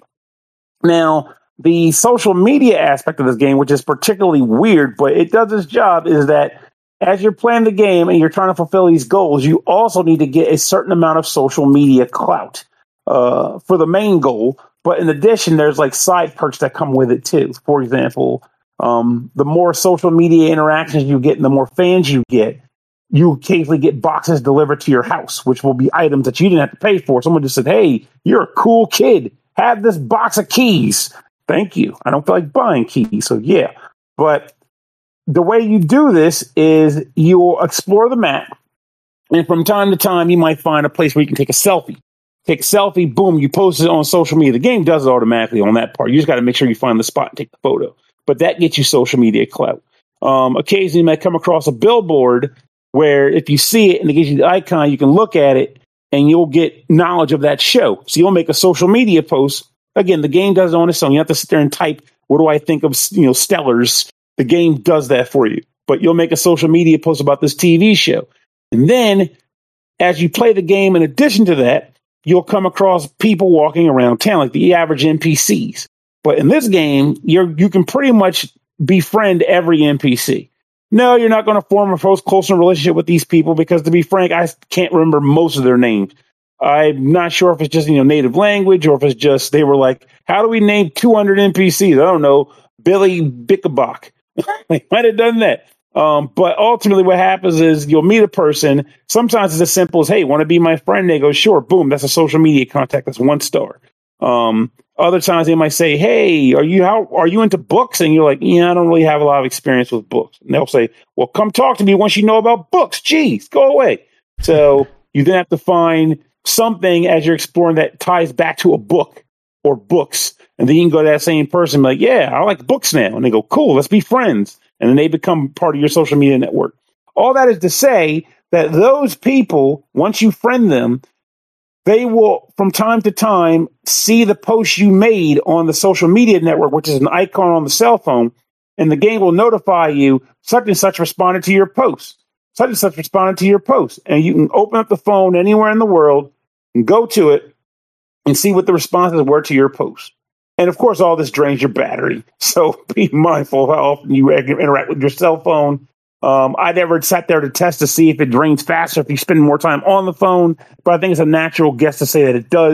Now, the social media aspect of this game, which is particularly weird, but it does its job, is that as you're playing the game and you're trying to fulfill these goals, you also need to get a certain amount of social media clout uh, for the main goal. But in addition, there's like side perks that come with it too. For example, um, the more social media interactions you get and the more fans you get, you occasionally get boxes delivered to your house, which will be items that you didn't have to pay for. Someone just said, hey, you're a cool kid. Have this box of keys. Thank you. I don't feel like buying keys. So yeah, but the way you do this is you'll explore the map. And from time to time, you might find a place where you can take a selfie. Take a selfie, boom, you post it on social media. The game does it automatically on that part. You just got to make sure you find the spot and take the photo. But that gets you social media clout. Um, occasionally, you might come across a billboard where if you see it and it gives you the icon, you can look at it and you'll get knowledge of that show. So you'll make a social media post. Again, the game does it on its own. You have to sit there and type, what do I think of, you know, Stellars? The game does that for you. But you'll make a social media post about this T V show. And then as you play the game, in addition to that, you'll come across people walking around town, like the average N P Cs. But in this game, you're you can pretty much befriend every N P C. No, you're not going to form a close relationship with these people because, to be frank, I can't remember most of their names. I'm not sure if it's just, you know, native language or if it's just they were like, how do we name two hundred N P Cs? I don't know. Billy Bickerbach. They might have done that. Um, but ultimately what happens is you'll meet a person. Sometimes it's as simple as, hey, want to be my friend? They go, sure. Boom. That's a social media contact. That's one star. Um, other times they might say, hey, are you how are you into books? And you're like, yeah, I don't really have a lot of experience with books. And they'll say, well, come talk to me once you know about books. Jeez, go away. So you then have to find something as you're exploring that ties back to a book or books. And then you can go to that same person and be like, yeah, I like books now. And they go, cool, let's be friends. And then they become part of your social media network. All that is to say that those people, once you friend them, they will, from time to time, see the post you made on the social media network, which is an icon on the cell phone, and the game will notify you, such and such responded to your post. Such and such responded to your post. And you can open up the phone anywhere in the world and go to it and see what the responses were to your post. And, of course, all this drains your battery. So be mindful of how often you interact with your cell phone. Um, I never sat there to test to see if it drains faster if you spend more time on the phone, but I think it's a natural guess to say that it does.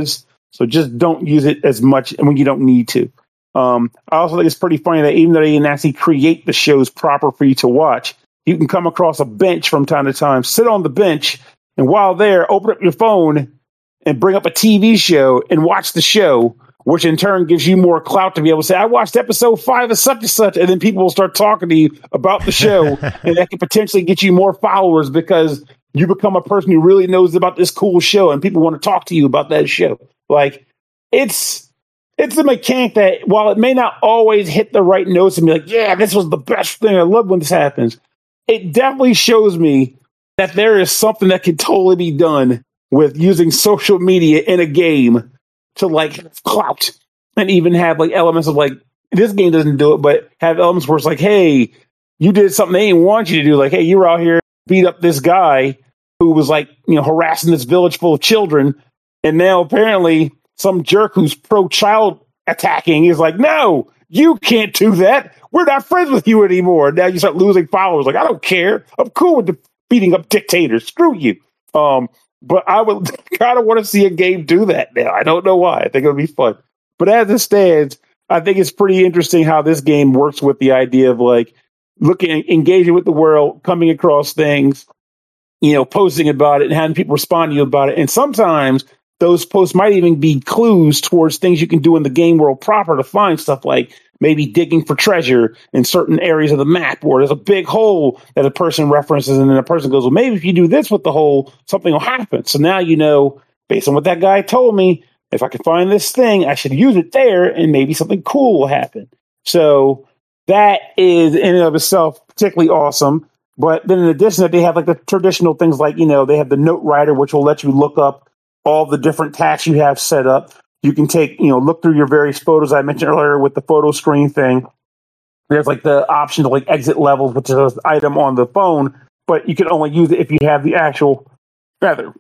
So just don't use it as much when you don't need to. Um, I also think it's pretty funny that even though they didn't actually create the shows proper for you to watch, you can come across a bench from time to time, sit on the bench, and while there, open up your phone and bring up a T V show and watch the show, which in turn gives you more clout to be able to say, I watched episode five of such and such, and then people will start talking to you about the show, and that can potentially get you more followers because you become a person who really knows about this cool show, and people want to talk to you about that show. Like, it's it's a mechanic that, while it may not always hit the right notes and be like, yeah, this was the best thing, I love when this happens, it definitely shows me that there is something that can totally be done with using social media in a game to like have clout and even have like elements of like, this game doesn't do it, but have elements where it's like, hey, you did something they didn't want you to do. Like, hey, you were out here, beat up this guy who was like, you know, harassing this village full of children. And now apparently some jerk who's pro-child attacking is like, no, you can't do that. We're not friends with you anymore. Now you start losing followers. Like, I don't care. I'm cool with the beating up dictators. Screw you. Um, but I would kind of want to see a game do that now. I don't know why. I think it'll be fun. But as it stands, I think it's pretty interesting how this game works with the idea of like looking, engaging with the world, coming across things, you know, posting about it and having people respond to you about it. And sometimes those posts might even be clues towards things you can do in the game world proper to find stuff like maybe digging for treasure in certain areas of the map, or there's a big hole that a person references, and then a person goes, well, maybe if you do this with the hole, something will happen. So now you know, based on what that guy told me, if I can find this thing, I should use it there, and maybe something cool will happen. So that is in and of itself particularly awesome. But then in addition to that, they have like the traditional things like, you know, they have the note writer, which will let you look up all the different tasks you have set up. You can take, you know, look through your various photos I mentioned earlier with the photo screen thing. There's like the option to like exit levels, which is an item on the phone, but you can only use it if you have the actual feather.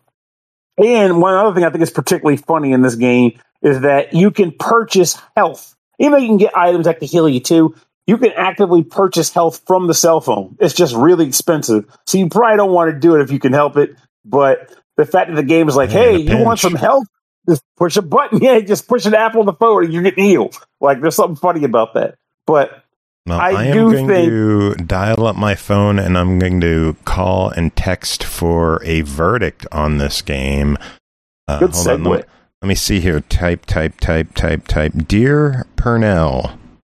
And one other thing I think is particularly funny in this game is that you can purchase health. Even though you can get items that can heal you too, you can actively purchase health from the cell phone. It's just really expensive. So you probably don't want to do it if you can help it. But the fact that the game is like, hey, you want some health? Just push a button. Yeah, just push an apple on the phone and you're getting healed. Like, there's something funny about that. But well, I, I am do going think to dial up my phone and I'm going to call and text for a verdict on this game. Uh, good hold segue. on, let, me, let me see here. Type, type, type, type, type. Dear Purnell,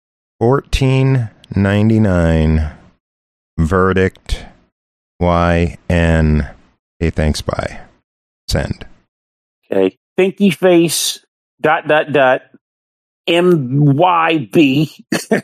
fourteen ninety-nine verdict Y N. Hey, thanks, bye. Send. Okay. Thinky face dot dot dot M Y B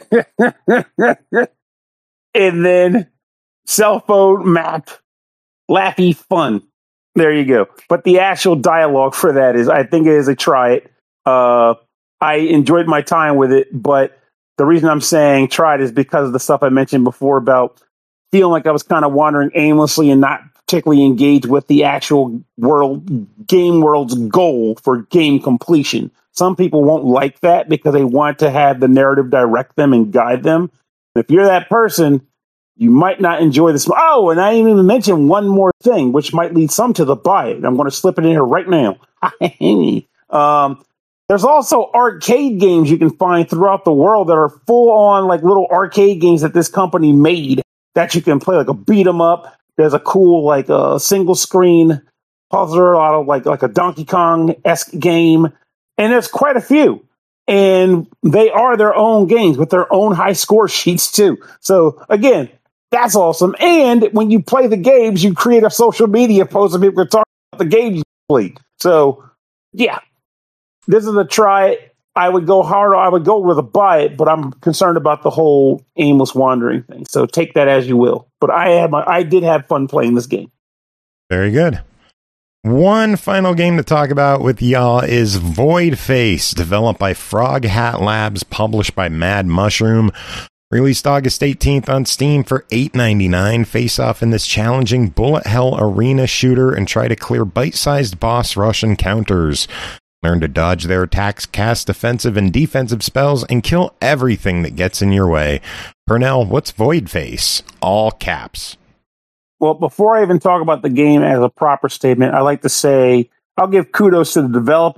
and then cell phone map laughy fun. There you go. But the actual dialogue for that is, I think it is a try it. Uh, I enjoyed my time with it, but the reason I'm saying try it is because of the stuff I mentioned before about feeling like I was kind of wandering aimlessly and not particularly engaged with the actual world, game world's goal for game completion. Some people won't like that because they want to have the narrative direct them and guide them. If you're that person, you might not enjoy this. Oh, and I didn't even mention one more thing, which might lead some to the buy it. I'm going to slip it in here right now. um, there's also arcade games you can find throughout the world that are full on like little arcade games that this company made that you can play, like a beat 'em up. There's a cool, like, a uh, single screen puzzler, out of like like a Donkey Kong-esque game, and there's quite a few. And they are their own games with their own high score sheets too. So again, that's awesome. And when you play the games, you create a social media post and people can talk about the games you played. So yeah, this is a try it. I would go hard. I would go with a buy it, but I'm concerned about the whole aimless wandering thing. So take that as you will. But I had my, I did have fun playing this game. Very good. One final game to talk about with y'all is Void Face, developed by Frog Hat Labs, published by Mad Mushroom. Released August eighteenth on Steam for eight ninety-nine. Face off in this challenging bullet hell arena shooter and try to clear bite-sized boss rush encounters. Learn to dodge their attacks, cast offensive and defensive spells, and kill everything that gets in your way. Purnell, what's Void Face? All caps. Well, before I even talk about the game as a proper statement, I like to say I'll give kudos to the developer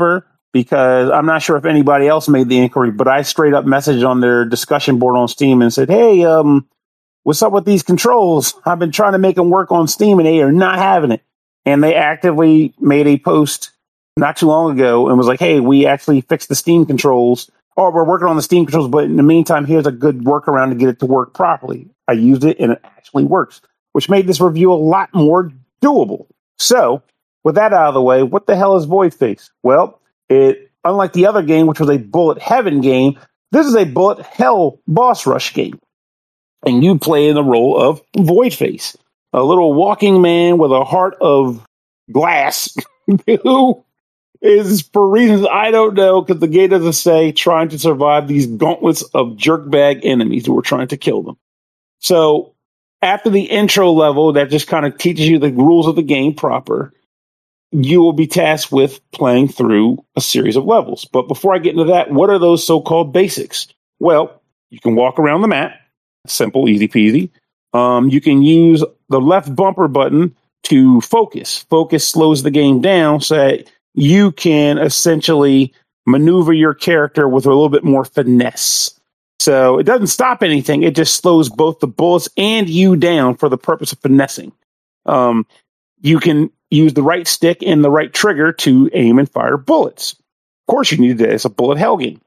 because I'm not sure if anybody else made the inquiry, but I straight up messaged on their discussion board on Steam and said, hey, um, what's up with these controls? I've been trying to make them work on Steam and they are not having it. And they actively made a post not too long ago and was like, hey, we actually fixed the Steam controls, or we're working on the Steam controls, but in the meantime, here's a good workaround to get it to work properly. I used it and it actually works, which made this review a lot more doable. So, with that out of the way, what the hell is Void Face? Well, it unlike the other game, which was a bullet heaven game, this is a bullet hell boss rush game. And you play in the role of Void Face, a little walking man with a heart of glass who is, for reasons I don't know, because the game doesn't say, trying to survive these gauntlets of jerkbag enemies who are trying to kill them. So, after the intro level that just kind of teaches you the rules of the game proper, you will be tasked with playing through a series of levels. But before I get into that, what are those so-called basics? Well, you can walk around the map. Simple, easy peasy. Um, you can use the left bumper button to focus. Focus slows the game down so that you can essentially maneuver your character with a little bit more finesse. So it doesn't stop anything. It just slows both the bullets and you down for the purpose of finessing. Um, you can use the right stick and the right trigger to aim and fire bullets. Of course you need that. It's a bullet hell game.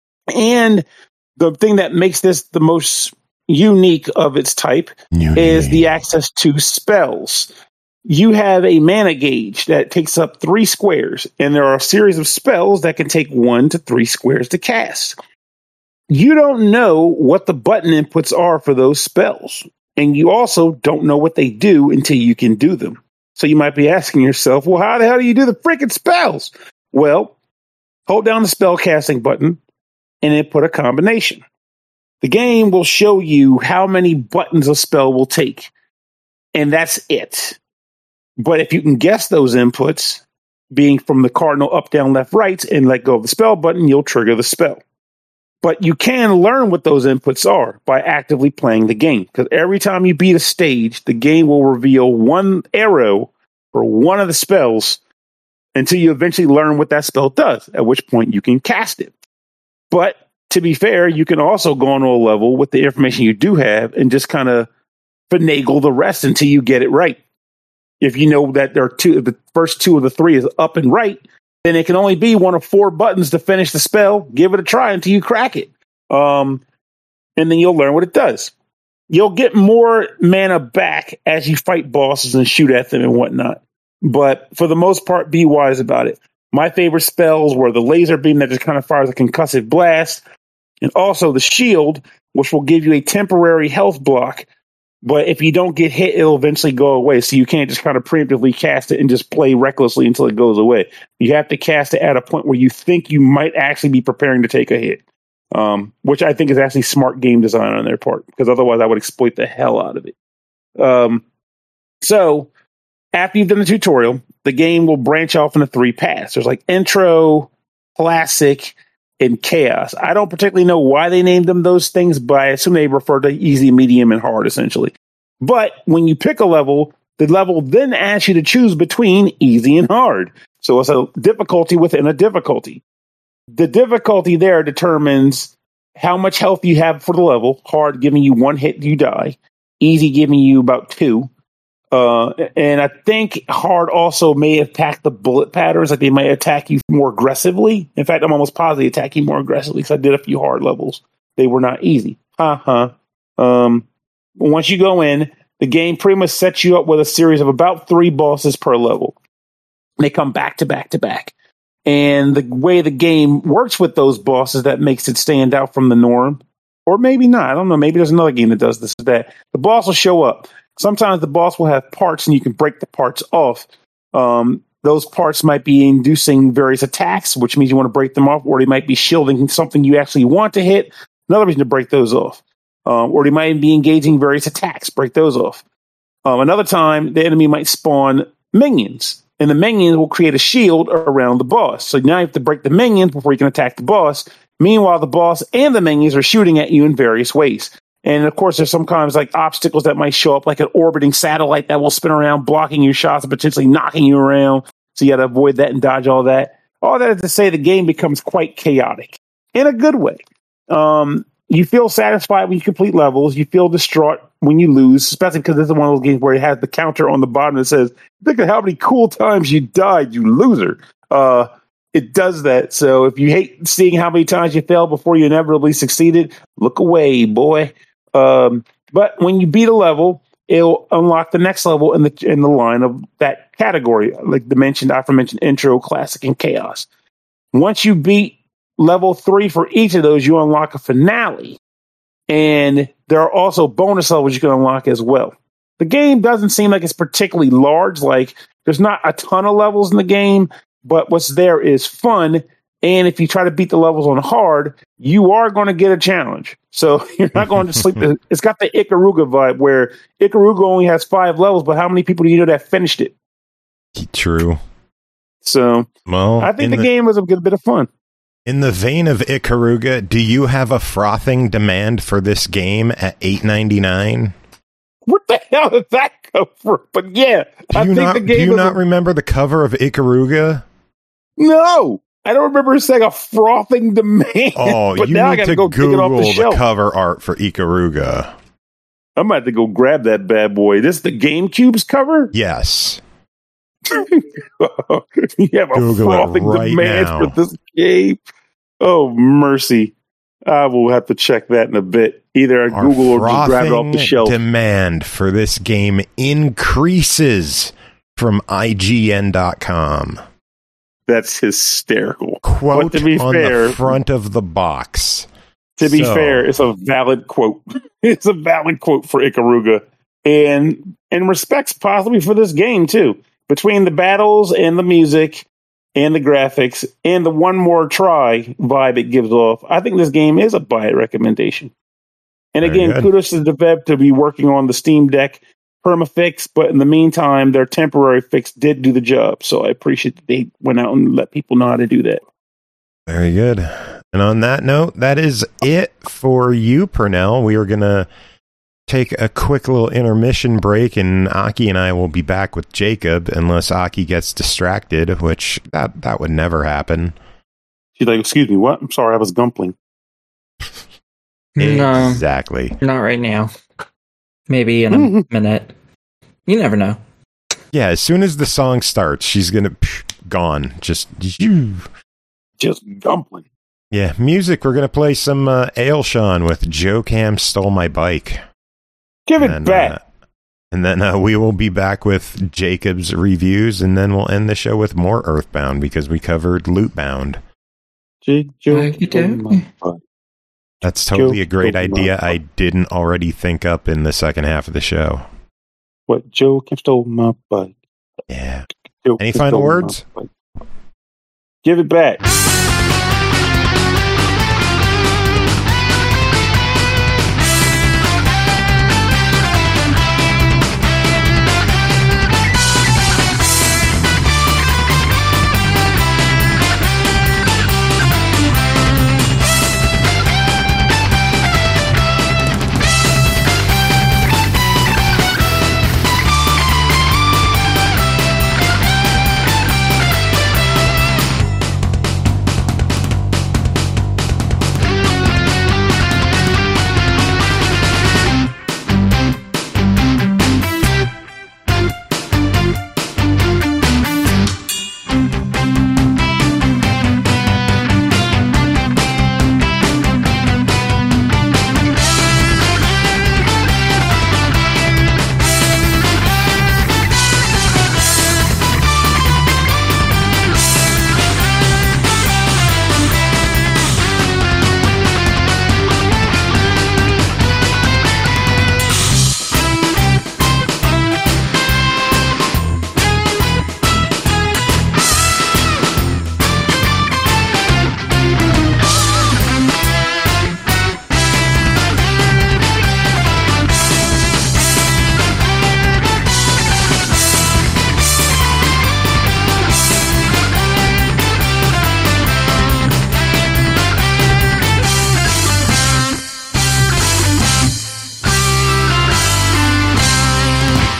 And the thing that makes this the most unique of its type Unique. is the access to spells. You have a mana gauge that takes up three squares, and there are a series of spells that can take one to three squares to cast. You don't know what the button inputs are for those spells, and you also don't know what they do until you can do them. So you might be asking yourself, well, how the hell do you do the freaking spells? Well, hold down the spell casting button and input a combination. The game will show you how many buttons a spell will take, and that's it. But if you can guess those inputs, being from the cardinal up, down, left, right, and let go of the spell button, you'll trigger the spell. But you can learn what those inputs are by actively playing the game, because every time you beat a stage, the game will reveal one arrow for one of the spells until you eventually learn what that spell does, at which point you can cast it. But to be fair, you can also go on to a level with the information you do have and just kind of finagle the rest until you get it right. If you know that there are two, the first two of the three is up and right, then it can only be one of four buttons to finish the spell. Give it a try until you crack it. Um, and then you'll learn what it does. You'll get more mana back as you fight bosses and shoot at them and whatnot. But for the most part, be wise about it. My favorite spells were the laser beam that just kind of fires a concussive blast, and also the shield, which will give you a temporary health block. But if you don't get hit, it'll eventually go away. So you can't just kind of preemptively cast it and just play recklessly until it goes away. You have to cast it at a point where you think you might actually be preparing to take a hit, um, which I think is actually smart game design on their part, because otherwise I would exploit the hell out of it. Um, so after you've done the tutorial, the game will branch off into three paths. There's like intro, classic, and chaos. I don't particularly know why they named them those things, but I assume they refer to easy, medium, and hard, essentially. But when you pick a level, the level then asks you to choose between easy and hard. So it's a difficulty within a difficulty. The difficulty there determines how much health you have for the level. Hard giving you one hit, you die. Easy giving you about two. Uh, and I think hard also may attack the bullet patterns, like they might attack you more aggressively. In fact, I'm almost positive they attack you more aggressively, because I did a few hard levels. They were not easy. Uh-huh. Um, once you go in, the game pretty much sets you up with a series of about three bosses per level. They come back to back to back. And the way the game works with those bosses, that makes it stand out from the norm. Or maybe not. I don't know. Maybe there's another game that does this or that. The boss will show up. Sometimes the boss will have parts and you can break the parts off. Um, those parts might be inducing various attacks, which means you want to break them off, or they might be shielding something you actually want to hit. Another reason to break those off. Um, or they might be engaging various attacks. Break those off. Um, another time, the enemy might spawn minions, and the minions will create a shield around the boss. So now you have to break the minions before you can attack the boss. Meanwhile, the boss and the minions are shooting at you in various ways. And of course, there's sometimes like obstacles that might show up, like an orbiting satellite that will spin around, blocking your shots and potentially knocking you around. So you got to avoid that and dodge all that. all that is to say the game becomes quite chaotic in a good way. Um, you feel satisfied when you complete levels. You feel distraught when you lose, especially because this is one of those games where it has the counter on the bottom that says, think of how many cool times you died, you loser. Uh, it does that. So if you hate seeing how many times you failed before you inevitably succeeded, look away, boy. Um, but when you beat a level, it'll unlock the next level in the in the line of that category, like the mentioned, aforementioned intro, classic, and chaos. Once you beat level three for each of those, you unlock a finale. And there are also bonus levels you can unlock as well. The game doesn't seem like it's particularly large. Like, there's not a ton of levels in the game, but what's there is fun. And if you try to beat the levels on hard, you are going to get a challenge. So you're not going to sleep. It's got the Ikaruga vibe where Ikaruga only has five levels, but how many people do you know that finished it? True. So well, I think the, the game was a good bit of fun. In the vein of Ikaruga, do you have a frothing demand for this game at eight ninety-nine? What the hell did that come from? But yeah, do I you think not, the game do you was not a- remember the cover of Ikaruga? No. I don't remember saying a frothing demand. Oh, but you now I need gotta to go dig it off Google the the, shelf. cover art for Ikaruga. I'm about to go grab that bad boy. This is the GameCube's cover? Yes. You have a Google frothing it right demand now. for this game. Oh, mercy. I will have to check that in a bit. Either I Our Google or just grab it off the frothing shelf. demand for this game increases from I G N dot com. That's hysterical. Quote But to be on fair, the front of the box. To be So- fair, it's a valid quote. It's a valid quote for Ikaruga. And in respects possibly for this game, too. Between the battles and the music and the graphics and the one more try vibe it gives off, I think this game is a buy it recommendation. And Very again, good. kudos to the dev to be working on the Steam Deck permafix, but in the meantime, their temporary fix did do the job. So I appreciate that they went out and let people know how to do that. Very good. And on that note, that is it for you, Purnell. We are going to take a quick little intermission break, and Aki and I will be back with Jacob unless Aki gets distracted, which that, that would never happen. She's like, excuse me, what? I'm sorry, I was gumpling. No, Exactly. not right now. Maybe in a Mhm. minute. You never know. Yeah, as soon as the song starts, she's going to gone. Just you. Just gumpling. Yeah, music. We're going to play some uh, Ailshan with Joe Cam Stole My Bike. Give it And, back. uh, and then uh, we will be back with Jacob's reviews, and then we'll end the show with more Earthbound because we covered Lootbound. Jig, Joe, Uh, you do? my butt. That's totally Joe a great stole my idea bike. I didn't already think up in the second half of the show. What? Joe Kim stole my bike. Yeah. Joe Any Kim final stole my words? bike. Give it back.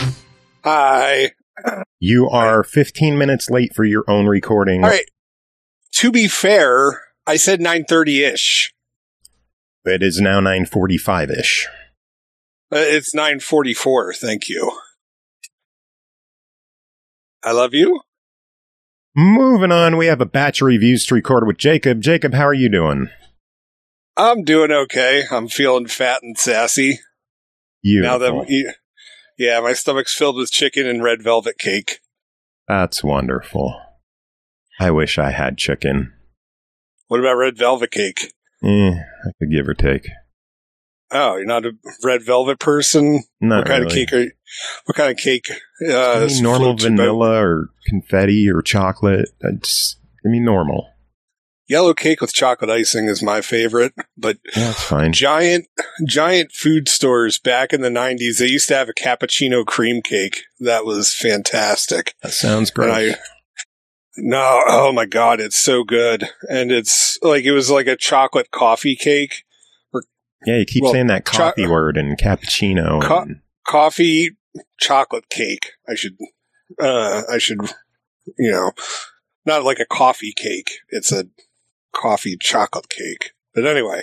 Hi. You are fifteen minutes late for your own recording. All right. to be fair, I said nine thirty-ish. It is now nine forty-five-ish. Uh, it's nine forty-four, thank you. I love you. Moving on, we have a batch of reviews to record with Jacob. Jacob, how are you doing? I'm doing okay. I'm feeling fat and sassy. Beautiful. Now that, yeah, my stomach's filled with chicken and red velvet cake. That's wonderful. I wish I had chicken. What about red velvet cake? Eh, I could give or take. Oh, you're not a red velvet person? Not what kind really. of cake are you, what kind of cake? Uh, Give me normal floats your boat? vanilla or confetti or chocolate. It's, give me normal. Yellow cake with chocolate icing is my favorite, but Yeah, that's fine. giant, giant food stores back in the nineties, they used to have a cappuccino cream cake. That was fantastic. That sounds And great. I, no, oh my God, it's so good. And it's like, it was like a chocolate coffee cake. Yeah, you keep well, saying that cho- coffee word and cappuccino. Co- and, Coffee chocolate cake. I should, uh, I should, you know, not like a coffee cake. It's a coffee chocolate cake. But anyway,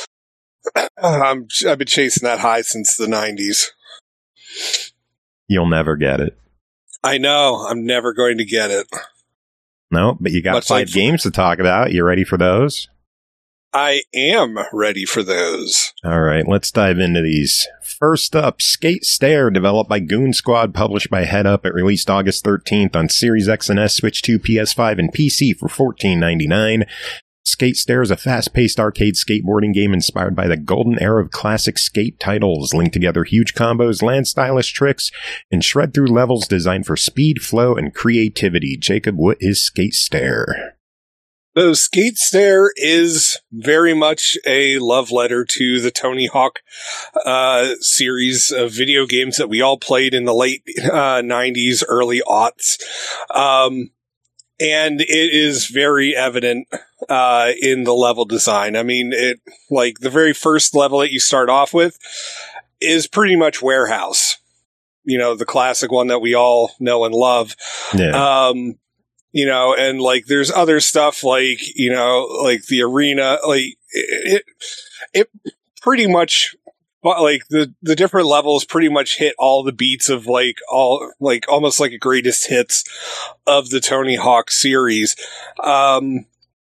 I'm, I've been chasing that high since the nineties. you'll never get it. I know. I'm never going to get it. No, but you got Much five like- games to talk about. You ready for those? I am ready for those. All right, let's dive into these. First up, Skate Stair, developed by Goon Squad, published by Head Up. It released August thirteenth on Series X and S, Switch two, P S five, and P C for fourteen ninety-nine. Skate Stair is a fast-paced arcade skateboarding game inspired by the golden era of classic skate titles. Link together huge combos, land stylish tricks, and shred through levels designed for speed, flow, and creativity. Jacob, what is Skate Stair? So Skate Stair is very much a love letter to the Tony Hawk uh, series of video games that we all played in the late uh, nineties, early aughts. Um, and it is very evident uh, in the level design. I mean, it like the very first level that you start off with is pretty much Warehouse. You know, the classic one that we all know and love. Yeah. Um, you know, and like there's other stuff like, you know, like the arena, like it, it, it pretty much, but like the, the different levels pretty much hit all the beats of like all, like almost like a greatest hits of the Tony Hawk series. Um,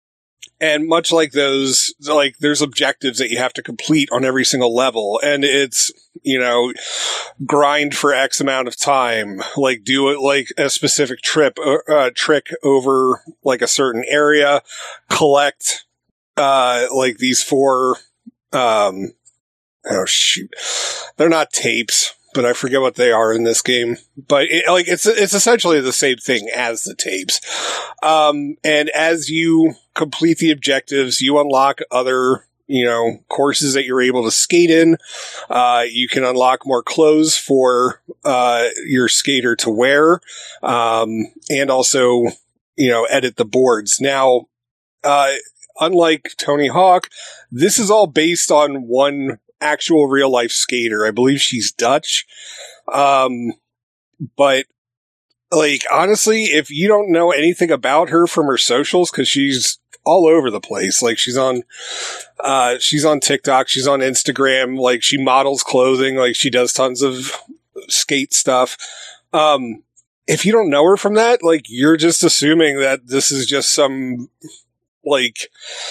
and much like those, like there's objectives that you have to complete on every single level. And it's, you know, grind for X amount of time, like do it like a specific trip, uh, trick over like a certain area, collect, uh, like these four, um, oh shoot, they're not tapes, but I forget what they are in this game. But it, like it's it's essentially the same thing as the tapes. Um, and as you complete the objectives, you unlock other, you know, courses that you're able to skate in. Uh, you can unlock more clothes for uh, your skater to wear, um, and also, you know, edit the boards. Now, uh, unlike Tony Hawk, this is all based on one actual real life skater. I believe she's Dutch. Um, but like, honestly, if you don't know anything about her from her socials, cause she's all over the place. Like she's on, uh, she's on TikTok, she's on Instagram, like she models clothing, like she does tons of skate stuff. Um, if you don't know her from that, like you're just assuming that this is just some, like,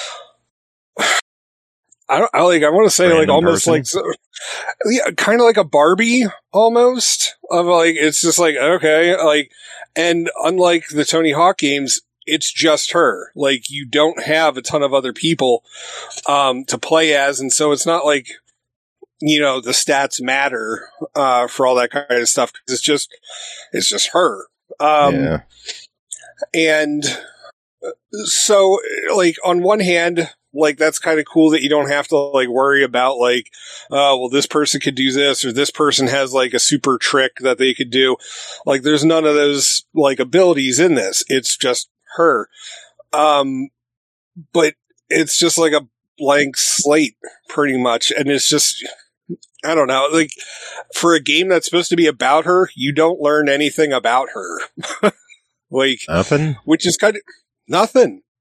I don't I like, I want to say Random like almost person. like, so, yeah, kind of like a Barbie almost of like, it's just like, okay, like, and unlike the Tony Hawk games, it's just her. Like you don't have a ton of other people, um, to play as. And so it's not like, you know, the stats matter, uh, for all that kind of stuff. Cause it's just, it's just her. Um, yeah. and so like on one hand, like that's kind of cool that you don't have to like worry about like, uh, well, this person could do this or this person has like a super trick that they could do. Like there's none of those like abilities in this. It's just her. Um, but it's just like a blank slate pretty much. And it's just, I don't know, like for a game that's supposed to be about her, you don't learn anything about her. Like Nothing? which is kind of nothing.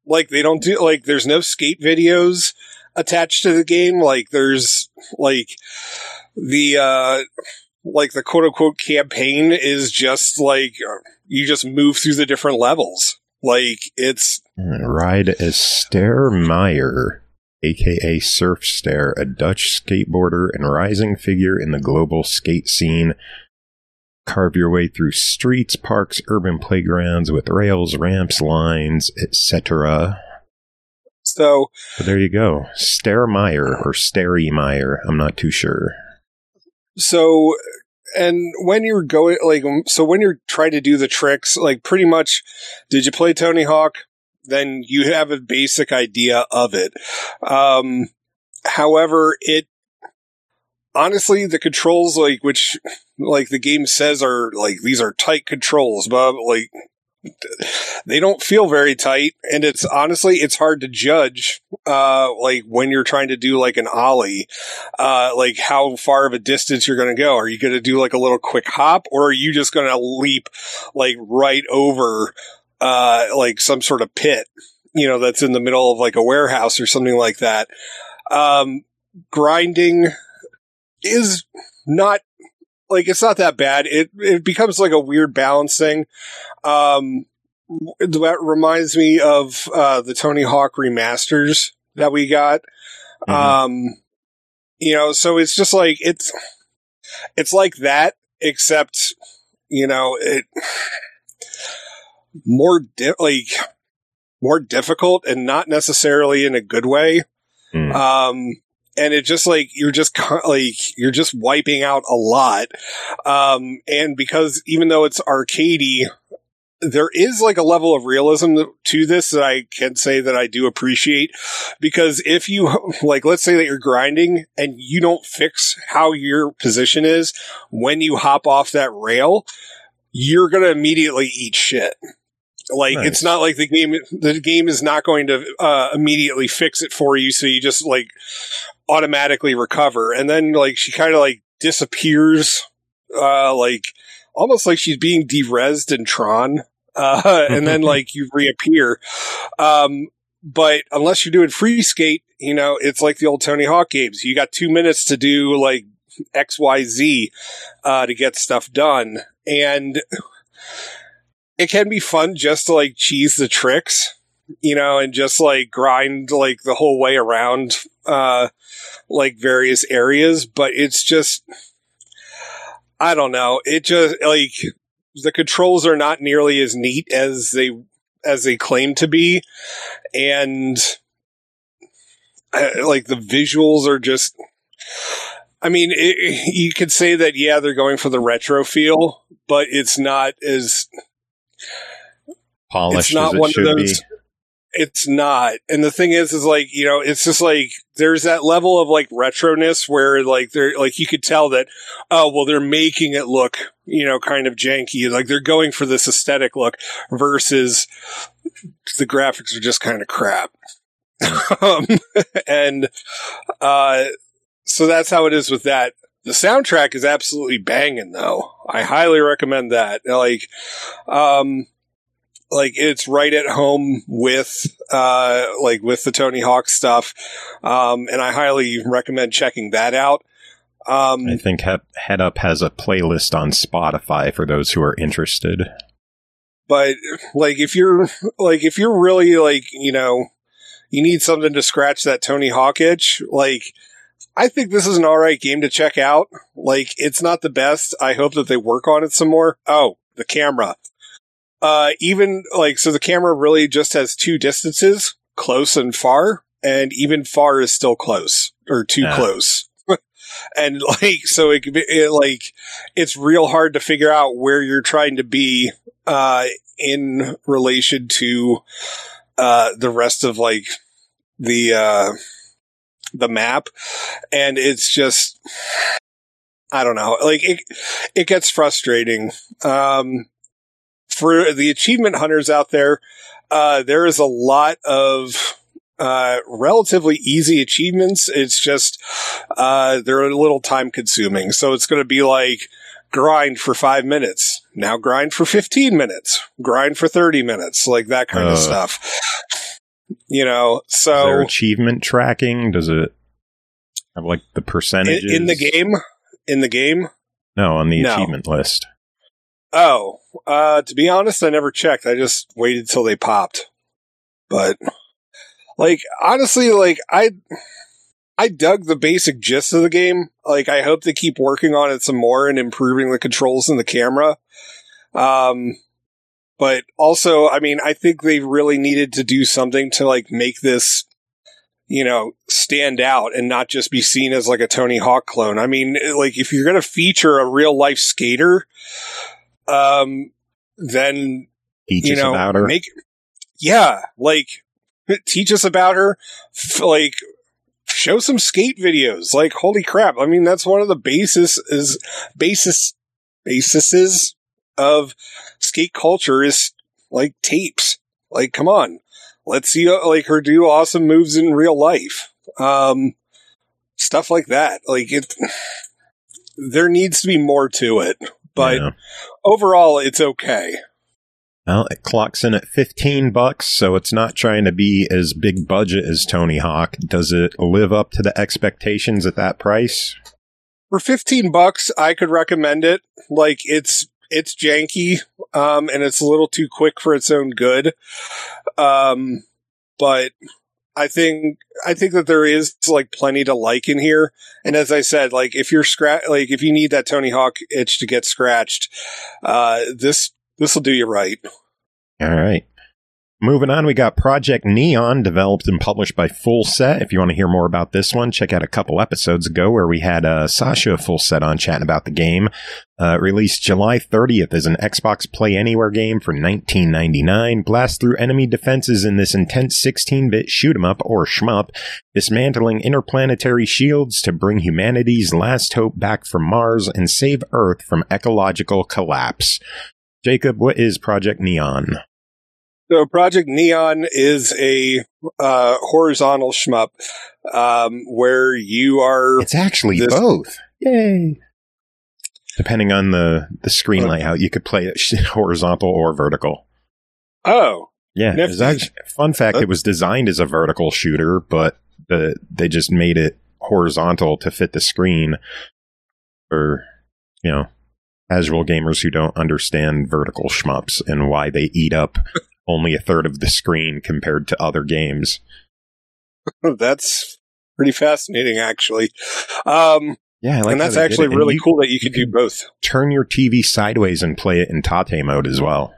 Like, they don't do, like, there's no skate videos attached to the game. Like, there's, like, the, uh, like, the quote-unquote campaign is just, like, you just move through the different levels. Like, it's... Ride as Ster Meyer, a k a. Surf Ster, a Dutch skateboarder and rising figure in the global skate scene. Carve your way through streets, parks, urban playgrounds with rails, ramps, lines, et cetera. So, so there you go. Ster Meyer or Steri Meyer. I'm not too sure. So, and when you're going, like, so when you're trying to do the tricks, like, pretty much, did you play Tony Hawk? Then you have a basic idea of it. Um, however, it, honestly, the controls, like, which, like, the game says are, like, these are tight controls, but, like, they don't feel very tight, and it's, honestly, it's hard to judge, uh, like, when you're trying to do, like, an ollie, uh, like, how far of a distance you're gonna go. Are you gonna do, like, a little quick hop, or are you just gonna leap, like, right over, uh, like, some sort of pit, you know, that's in the middle of, like, a warehouse or something like that? Um, grinding is not, like, it's not that bad. It it becomes like a weird balancing. Um, that reminds me of uh, the Tony Hawk remasters that we got. Mm-hmm. Um, you know, so it's just like, it's, it's like that, except, you know, it more, di- like, more difficult and not necessarily in a good way. Mm. Um, And it just like, you're just like, you're just wiping out a lot. Um, and because even though it's arcadey, there is like a level of realism to this that I can say that I do appreciate. Because if you, like, let's say that you're grinding and you don't fix how your position is when you hop off that rail, you're going to immediately eat shit. Like, nice. It's not like the game, the game is not going to uh, immediately fix it for you. So you just like automatically recover. And then like she kind of like disappears, uh, like almost like she's being de-resed in Tron. Uh, and then like you reappear. Um, but unless you're doing free skate, you know, it's like the old Tony Hawk games. You got two minutes to do like X, Y, Z, uh, to get stuff done. And it can be fun just to like cheese the tricks, you know, and just like grind like the whole way around, uh, like various areas. But it's just, I don't know. It just like the controls are not nearly as neat as they, as they claim to be. And uh, like the visuals are just, I mean, it, you could say that, yeah, they're going for the retro feel, but it's not as polished it's not as it one should of those, be. It's not. And the thing is, is like, you know, it's just like, there's that level of like retroness where like they're like, you could tell that, oh, well, they're making it look, you know, kind of janky. Like they're going for this aesthetic look versus the graphics are just kind of crap. um, and, uh, so that's how it is with that. The soundtrack is absolutely banging though. I highly recommend that. Like, um, Like it's right at home with, uh, like with the Tony Hawk stuff. Um, and I highly recommend checking that out. Um, I think he- Head Up has a playlist on Spotify for those who are interested. But like, if you're like, if you're really like, you know, you need something to scratch that Tony Hawk itch, like, I think this is an alright game to check out. Like, it's not the best. I hope that they work on it some more. Oh, the camera. Uh, even like, so the camera really just has two distances, close and far, and even far is still close or too yeah. close. And like, so it, it like, it's real hard to figure out where you're trying to be, uh, in relation to, uh, the rest of like the, uh, the map. And it's just, I don't know, like it, it gets frustrating. Um, For the achievement hunters out there, uh, there is a lot of uh, relatively easy achievements. It's just uh, they're a little time consuming. So it's going to be like grind for five minutes. Now grind for fifteen minutes. Grind for thirty minutes. Like that kind uh. of stuff. You know, Is so there achievement tracking? Does it have like the percentages in, in the game? In the game? No, on the No. achievement list. Oh, uh, to be honest, I never checked. I just waited till they popped. But, like, honestly, like, I, I dug the basic gist of the game. Like, I hope they keep working on it some more and improving the controls and the camera. Um, but also, I mean, I think they really needed to do something to, like, make this, you know, stand out and not just be seen as, like, a Tony Hawk clone. I mean, like, if you're going to feature a real life skater, um, then, Teach you us know, about her. make, yeah, like, teach us about her, f- like, show some skate videos. Like, holy crap. I mean, that's one of the basis is basis, basises of skate culture is, like, tapes. Like, come on. Let's see, uh, like, her do awesome moves in real life. Um, stuff like that. Like, it, there needs to be more to it. But Yeah. overall, it's okay. Well, it clocks in at fifteen bucks, so it's not trying to be as big budget as Tony Hawk. Does it live up to the expectations at that price? For fifteen bucks, I could recommend it. Like, it's, it's janky, um, and it's a little too quick for its own good. Um, but I think, I think that there is, like, plenty to like in here. And as I said, like, if you're scratch, like, if you need that Tony Hawk itch to get scratched, uh, this, this will do you right. All right. Moving on, we got Project Neon, developed and published by Full Set. If you want to hear more about this one, check out a couple episodes ago where we had uh, Sasha Full Set on chatting about the game. Uh, released July thirtieth as an Xbox Play Anywhere game for nineteen ninety-nine. Blast through enemy defenses in this intense sixteen-bit shoot-'em-up or shmup, dismantling interplanetary shields to bring humanity's last hope back from Mars and save Earth from ecological collapse. Jacob, what is Project Neon? So Project Neon is a uh, horizontal shmup um, where you are... It's actually this- both. Yay. Depending on the, the screen layout, you could play it horizontal or vertical. Oh, Yeah, it was actually, fun fact, it was designed as a vertical shooter, but the they just made it horizontal to fit the screen for, you know, casual gamers who don't understand vertical shmups and why they eat up only a third of the screen compared to other games. that's pretty fascinating, actually. Um, Yeah, I like and how that's they did actually it. And really you cool that you could do both. Turn your T V sideways and play it in Tate mode as well.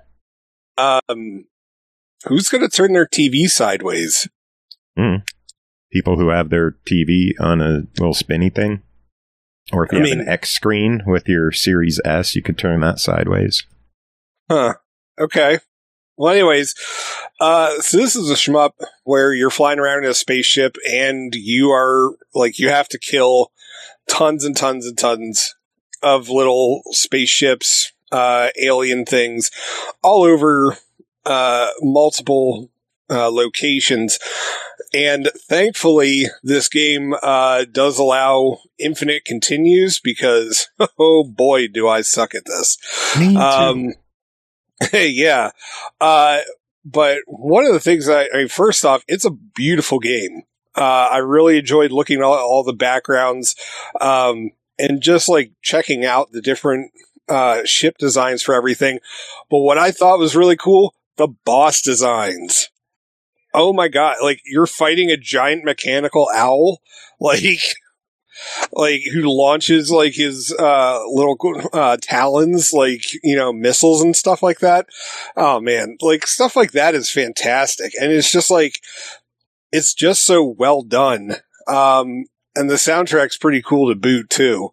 Um, who's going to turn their T V sideways? Mm. People who have their T V on a little spinny thing. Or if you I have mean- an X screen with your Series S, you could turn that sideways. Huh. Okay. Well, anyways, uh, so this is a shmup where you're flying around in a spaceship and you are, like, you have to kill tons and tons and tons of little spaceships, uh, alien things all over, uh, multiple, uh, locations. And thankfully, this game, uh, does allow infinite continues because, oh boy, do I suck at this. Me too. Um, yeah. Uh, but one of the things I, I mean, first off, it's a beautiful game. Uh, I really enjoyed looking at all, all the backgrounds, um, and just like checking out the different, uh, ship designs for everything. But what I thought was really cool, the boss designs. Oh my God. Like, you're fighting a giant mechanical owl. Like, like who launches like his uh little uh talons, like, you know, missiles and stuff like that. Oh man, like stuff like that is fantastic, and it's just like it's just so well done. Um and the soundtrack's pretty cool to boot too.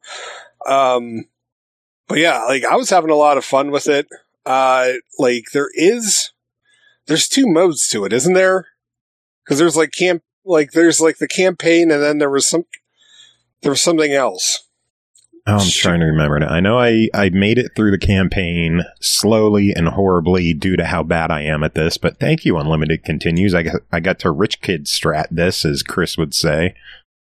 Um but yeah, like I was having a lot of fun with it. Uh like there is there's two modes to it, isn't there? Because there's like camp like there's like the campaign, and then there was some There was something else. Oh, I'm trying to remember it. I know I, I made it through the campaign slowly and horribly due to how bad I am at this, but thank you, Unlimited Continues. I got, I got to rich kid strat this, as Chris would say.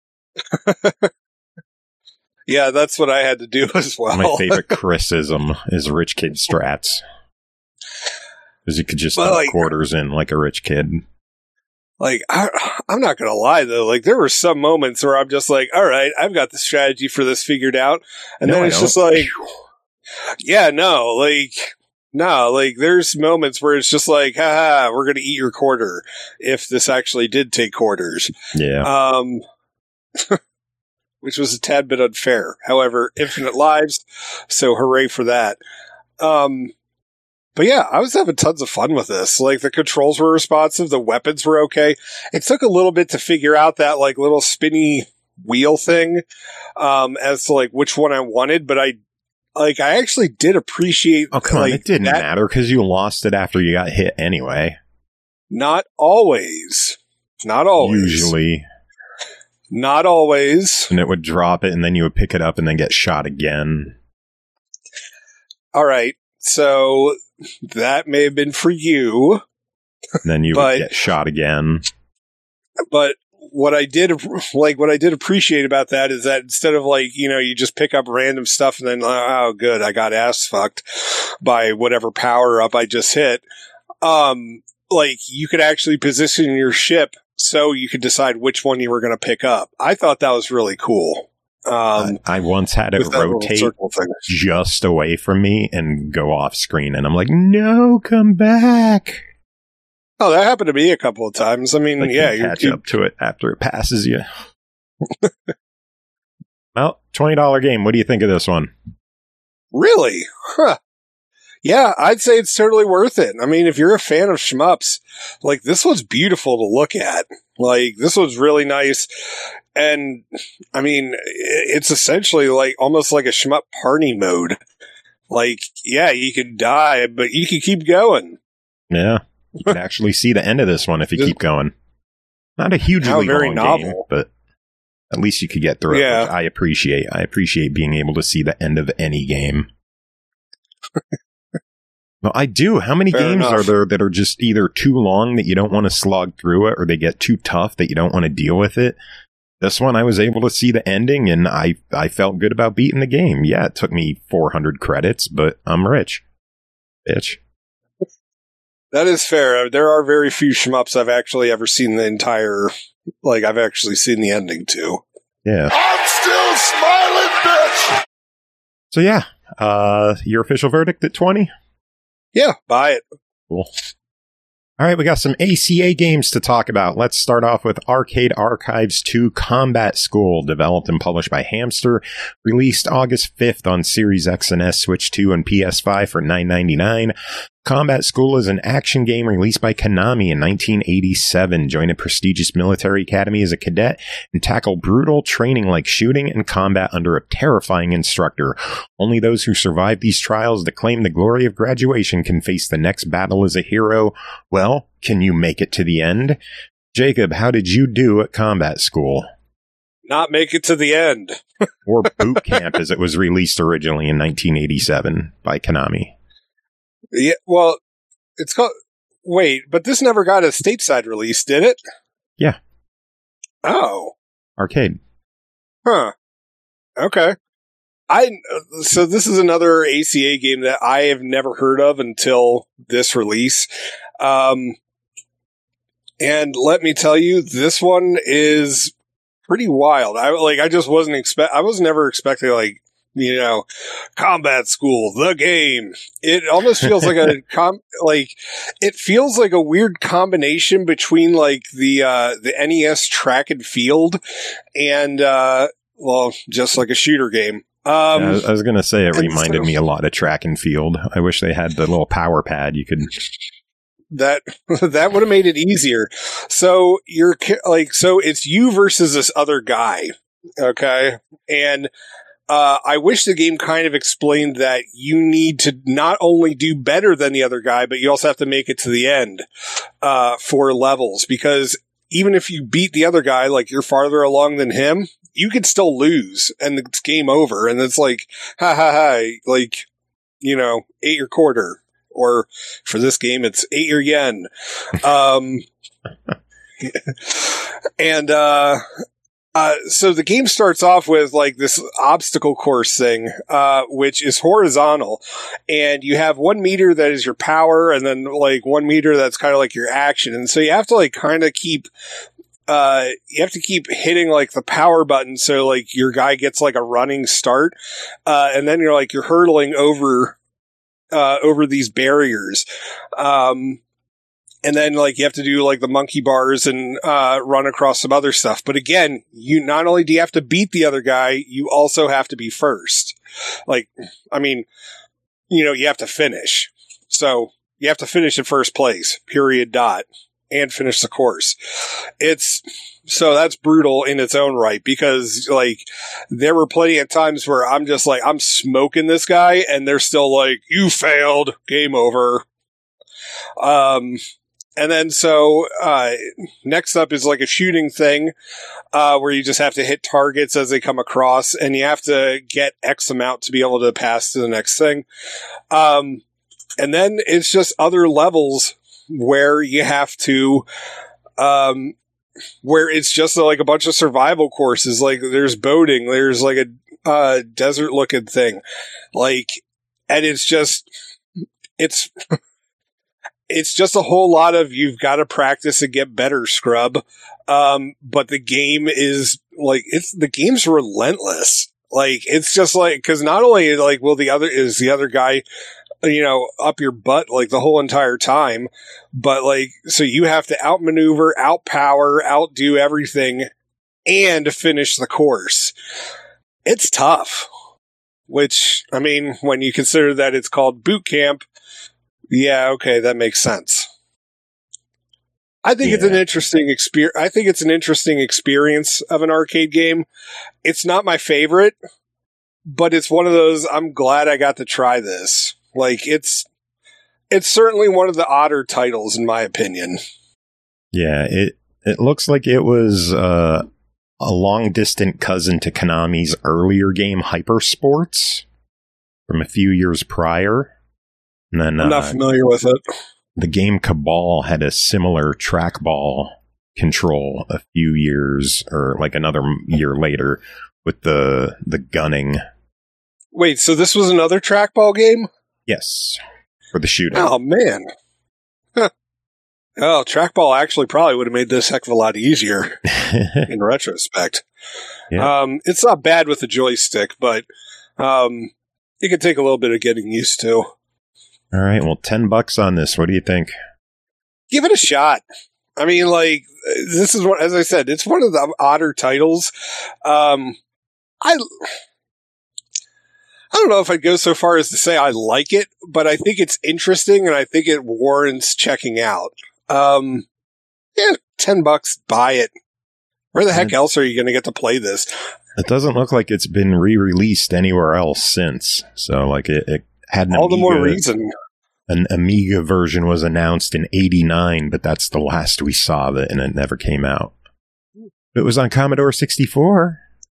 Yeah, that's what I had to do as well. My favorite Chrisism is rich kid strats. Because you could just Well, put like- quarters in like a rich kid. like, I, I'm not going to lie though. Like there were some moments where I'm just like, all right, I've got the strategy for this figured out. And No, then I it's don't. just like, yeah, no, like, no, like there's moments where it's just like, haha, we're going to eat your quarter if this actually did take quarters. Yeah. Um, which was a tad bit unfair. However, infinite lives, so hooray for that. Um, but yeah, I was having tons of fun with this. Like the controls were responsive, the weapons were okay. It took a little bit to figure out that like little spinny wheel thing, um, as to like which one I wanted, but I, like, I actually did appreciate. Oh, come like, on. It didn't that. matter because you lost it after you got hit anyway. Not always. Not always. Usually. Not always. And it would drop it, and then you would pick it up and then get shot again. All right. So that may have been for you. And then you But- would get shot again. But what I did, like, what I did appreciate about that is that instead of like, you know, you just pick up random stuff and then, oh, good, I got ass fucked by whatever power up I just hit. Um, like, you could actually position your ship so you could decide which one you were going to pick up. I thought that was really cool. Um, I, I once had it with that little rotate circle thing. just away from me and go off screen, and I'm like, no, come back. Oh, that happened to me a couple of times. I mean, Like, yeah, you you catch up to it after it passes you. Well, twenty dollars game. What do you think of this one? really? Huh. Yeah, I'd say it's totally worth it. I mean, if you're a fan of shmups, like this one's beautiful to look at. Like this one's really nice. And I mean, it's essentially like almost like a shmup party mode. Like, yeah, you could die, but you can keep going. Yeah. You can actually see the end of this one if you Just- keep going. Not a hugely How very long novel. game, but at least you could get through Yeah. it, which I appreciate. I appreciate being able to see the end of any game. Well, I do. How many Fair games enough. are there that are just either too long that you don't want to slog through it, or they get too tough that you don't want to deal with it? This one, I was able to see the ending, and I, I felt good about beating the game. Yeah, it took me four hundred credits, but I'm rich. Bitch. That is fair. There are very few shmups I've actually ever seen the entire, like I've actually seen the ending to. Yeah. I'm still smiling, bitch! So yeah, uh, your official verdict at twenty? Yeah, buy it. Cool. All right, we got some A C A games to talk about. Let's start off with Arcade Archives two Combat School, developed and published by Hamster, released August fifth on Series X and S, Switch two, and P S five for nine ninety-nine. Combat School is an action game released by Konami in nineteen eighty-seven. Join a prestigious military academy as a cadet and tackle brutal training like shooting and combat under a terrifying instructor. Only those who survive these trials to claim the glory of graduation can face the next battle as a hero. Well, can you make it to the end? Jacob, how did you do at Combat School? Not make it to the end. Or Boot Camp, as it was released originally in nineteen eighty-seven by Konami. Yeah, well, it's called. Wait, but this never got a stateside release, did it? Yeah. Oh, Arcade. huh. Okay. I so this is another A C A game that I have never heard of until this release. Um, and let me tell you, this one is pretty wild. I like. I just wasn't expect. I was never expecting like. You know, Combat School, the game. It almost feels like a com, like it feels like a weird combination between like the uh the N E S Track and Field and uh well, just like a shooter game. Um Yeah, I was, I was gonna say it and reminded so- me a lot of Track and Field. I wish they had the little power pad you could. that that would have made it easier. So you're ca- like so it's you versus this other guy, okay? And Uh, I wish the game kind of explained that you need to not only do better than the other guy, but you also have to make it to the end uh, for levels. Because even if you beat the other guy, like you're farther along than him, you could still lose and it's game over. And it's like, ha ha ha, like, you know, eight your quarter. Or for this game, it's eight your yen. Um, and, uh, Uh, so the game starts off with like this obstacle course thing, uh, which is horizontal, and you have one meter that is your power, and then like one meter that's kind of like your action, and so you have to like kind of keep, uh, you have to keep hitting like the power button, so like your guy gets like a running start, uh, and then you're like you're hurtling over, uh, over these barriers, um. And then, like, you have to do, like, the monkey bars and uh, run across some other stuff. But again, you not only do you have to beat the other guy, you also have to be first. Like, I mean, you know, you have to finish. So you have to finish in first place, period, dot, and finish the course. It's so that's brutal in its own right because, like, there were plenty of times where I'm just like, I'm smoking this guy, and they're still like, you failed, game over. Um, And then so, uh, next up is like a shooting thing, uh, where you just have to hit targets as they come across, and you have to get X amount to be able to pass to the next thing. Um, and then it's just other levels where you have to, um, where it's just like a bunch of survival courses. Like there's boating, there's like a, uh, desert looking thing. Like, and it's just, it's, It's just a whole lot of you've got to practice and get better, scrub. Um, but the game is like it's the game's relentless. Like it's just like because not only like will the other is the other guy, you know, up your butt like the whole entire time, but like so you have to outmaneuver, outpower, outdo everything, and finish the course. It's tough. Which I mean, when you consider that it's called boot camp. Yeah, okay, that makes sense. I think yeah. it's an interesting experience. I think it's an interesting experience of an arcade game. It's not my favorite, but it's one of those I'm glad I got to try this. Like it's it's certainly one of the odder titles in my opinion. Yeah, it it looks like it was uh, a long distant cousin to Konami's earlier game Hyper Sports from a few years prior. And then, I'm not uh, familiar with it. The game Cabal had a similar trackball control a few years, or like another year later, with the the gunning. Wait, so this was another trackball game? Yes, for the shooting. Oh man! Huh. Oh, trackball actually probably would have made this heck of a lot easier in retrospect. Yeah. Um, it's not bad with the joystick, but um, it could take a little bit of getting used to. All right, well, ten bucks on this. What do you think? Give it a shot. I mean, like, this is what, as I said, it's one of the odder titles. Um, I, I don't know if I'd go so far as to say I like it, but I think it's interesting and I think it warrants checking out. Um, yeah, ten bucks, buy it. Where the heck and else are you going to get to play this? It doesn't look like it's been re-released anywhere else since. So, like, it, it had an all Amiga, the more reason. An Amiga version was announced in eighty-nine, but that's the last we saw of it, and it never came out. It was on Commodore sixty-four.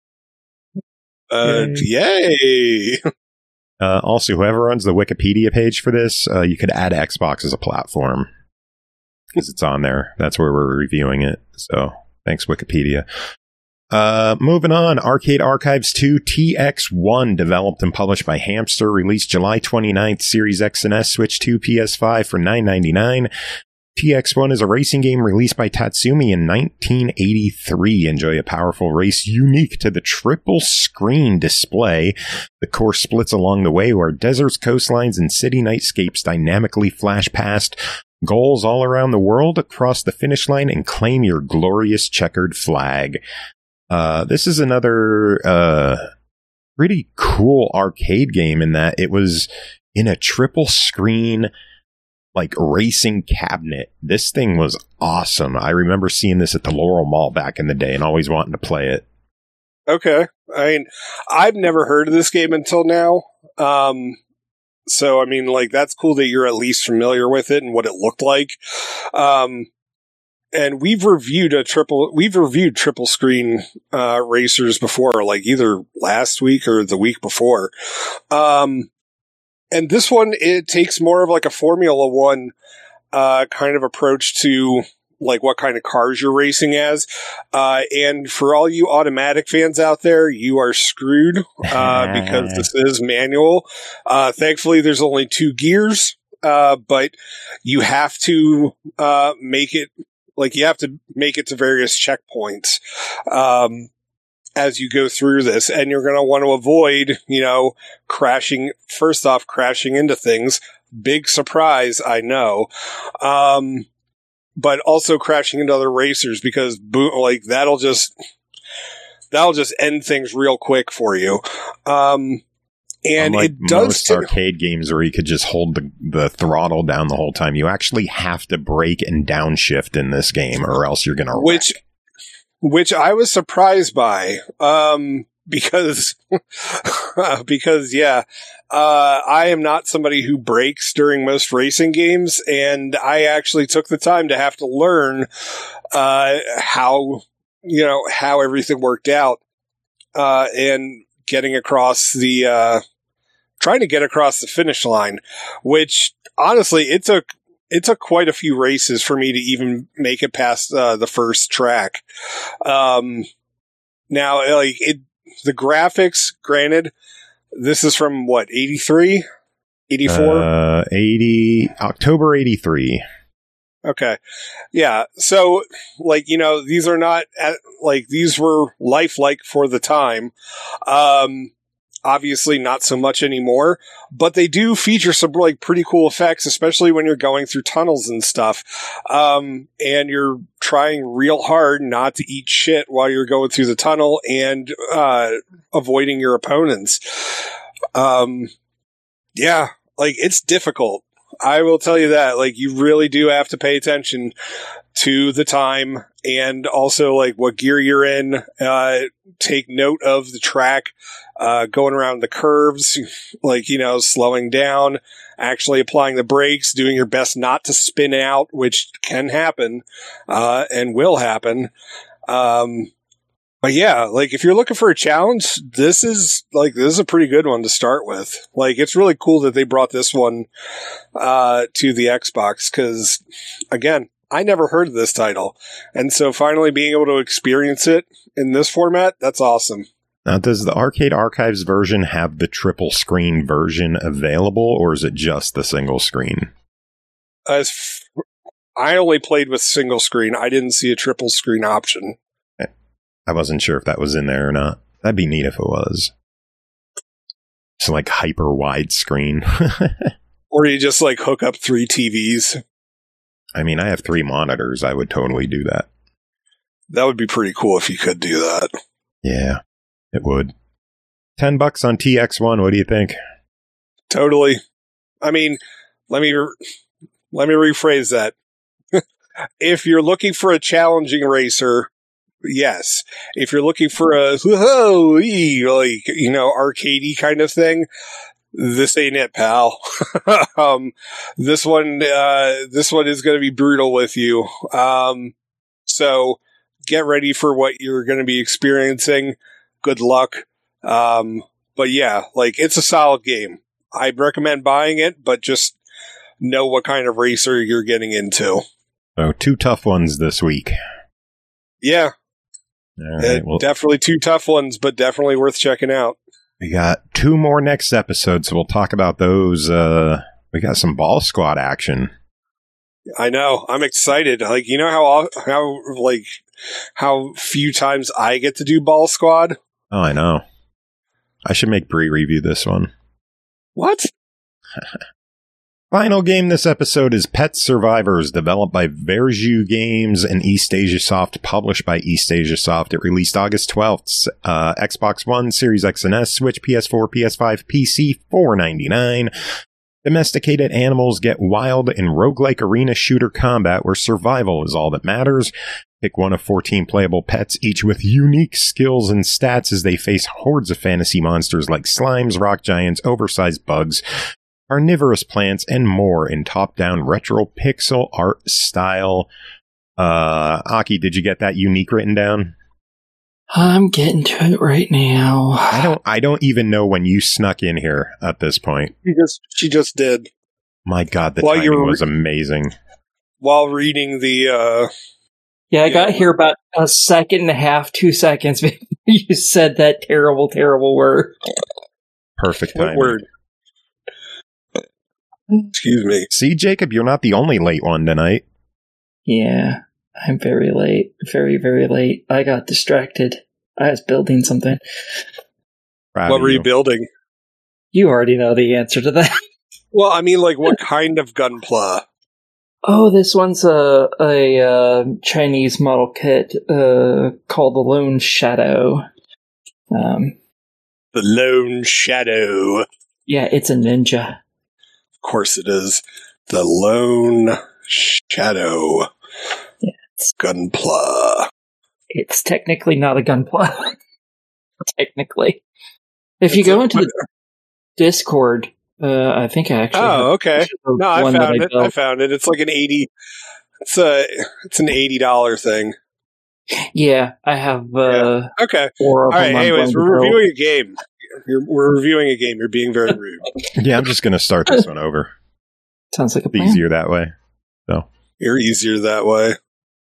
Uh, yay! yay. uh, also, whoever runs the Wikipedia page for this, uh, you could add Xbox as a platform because it's on there. That's where we're reviewing it. So, thanks, Wikipedia. Uh, moving on, Arcade Archives two T X one, developed and published by Hamster, released July twenty-ninth, Series X and S, Switch two, P S five for nine ninety-nine. T X one is a racing game released by Tatsumi in nineteen eighty-three. Enjoy a powerful race unique to the triple screen display. The course splits along the way where deserts, coastlines, and city nightscapes dynamically flash past. Goals all around the world, across the finish line, and claim your glorious checkered flag. Uh, this is another uh, pretty cool arcade game in that it was in a triple screen, like, racing cabinet. This thing was awesome. I remember seeing this at the Laurel Mall back in the day and always wanting to play it. Okay. I mean, I've never heard of this game until now. Um, so, I mean, like, that's cool that you're at least familiar with it and what it looked like. Um, And we've reviewed a triple, we've reviewed triple screen, uh, racers before, like either last week or the week before. Um, and this one, it takes more of like a Formula One, uh, kind of approach to like what kind of cars you're racing as. Uh, and for all you automatic fans out there, you are screwed uh, because this is manual. Uh, thankfully, there's only two gears, uh, but you have to uh, make it like you have to make it to various checkpoints. Um, as you go through this, and you're going to want to avoid, you know, crashing, first off, crashing into things. Big surprise, I know. Um, but also crashing into other racers because boom, like that'll just, that'll just end things real quick for you. Um, and Unlike it does most t- arcade games where you could just hold the, the throttle down the whole time. You actually have to brake and downshift in this game or else you're going to which, wreck. Which I was surprised by, um, because, because yeah, uh, I am not somebody who brakes during most racing games, and I actually took the time to have to learn, uh, how, you know, how everything worked out, uh, and getting across the, uh, trying to get across the finish line, which honestly, it took, It took quite a few races for me to even make it past uh, the first track. Um, now, like it, the graphics, granted, this is from what, eighty-three, eighty-four? Uh, eighty, October eighty-three. Okay. Yeah. So, like, you know, these are not, at, like, these were lifelike for the time. Um, Obviously not so much anymore, but they do feature some like pretty cool effects, especially when you're going through tunnels and stuff. Um, and you're trying real hard not to eat shit while you're going through the tunnel and, uh, avoiding your opponents. Um, yeah, like it's difficult. I will tell you that, like, you really do have to pay attention to the time and also like what gear you're in, uh, take note of the track, uh, going around the curves, like, you know, slowing down, actually applying the brakes, doing your best not to spin out, which can happen, uh, and will happen. Um, but yeah, like if you're looking for a challenge, this is like, this is a pretty good one to start with. Like, it's really cool that they brought this one, uh, to the Xbox. 'Cause again, I never heard of this title. And so finally being able to experience it in this format, that's awesome. Now, does the Arcade Archives version have the triple screen version available, or is it just the single screen? As f- I only played with single screen. I didn't see a triple screen option. I wasn't sure if that was in there or not. That'd be neat if it was. So like hyper wide screen. Or you just like hook up three T Vs. I mean, I have three monitors. I would totally do that. That would be pretty cool if you could do that. Yeah, it would. Ten bucks on T X one. What do you think? Totally. I mean, let me re- let me rephrase that. If you're looking for a challenging racer, yes. If you're looking for a whoa, like, you know, arcadey kind of thing, this ain't it, pal. um, this one, uh, this one is going to be brutal with you. Um, so get ready for what you're going to be experiencing. Good luck. Um, but yeah, like, it's a solid game. I'd recommend buying it, but just know what kind of racer you're getting into. Oh, two tough ones this week. Yeah. All right, Uh, well, definitely two tough ones, but definitely worth checking out. we got two more next episode, so we'll talk about those. Uh, we got some Ball Squad action. I know. I'm excited. Like, you know how, how, like, how few times I get to do Ball Squad? Oh, I know. I should make Bree review this one. What? Final game this episode is Pet Survivors, developed by Verju Games and East Asia Soft, published by East Asia Soft. It released August twelfth. Uh, Xbox One, Series X and S, Switch, P S four, P S five, P C, four ninety-nine. Domesticated animals get wild in roguelike arena shooter combat where survival is all that matters. Pick one of fourteen playable pets, each with unique skills and stats as they face hordes of fantasy monsters like slimes, rock giants, oversized bugs, carnivorous plants, and more in top-down retro pixel art style. Uh, Aki, did you get that unique written down? I'm getting to it right now. I don't. I don't even know when you snuck in here at this point. She just, she just did. My God, the While timing you were- was amazing. while reading the. Uh, yeah, I got know, here about a second and a half, two seconds before you said that terrible, terrible word. Perfect what timing. word? Excuse me. See, Jacob, you're not the only late one tonight. Yeah, I'm very late. Very, very late. I got distracted. I was building something. Proud What of were you building? You already know the answer to that. Well, I mean, like, what kind of gunpla? Oh, this one's a a uh, Chinese model kit uh, called the Lone Shadow. Um, The Lone Shadow. yeah, it's a ninja. Of course it is. The Lone Shadow. Yeah, it's, Gunpla. it's technically not a gunpla. Technically. If It's you go a- into the Discord, uh, I think I actually have Oh, okay. the No, I one that found it. I built. found it. It's like an eighty. It's a. It's an eighty dollar thing. Yeah, I have uh, Okay. four of All them. right. I'm Anyways, going to we're build. reviewing a game. You're, we're reviewing a game. You're being very rude. Yeah, I'm just going to start this one over. Sounds like a It's plan. easier that way. You're easier that way.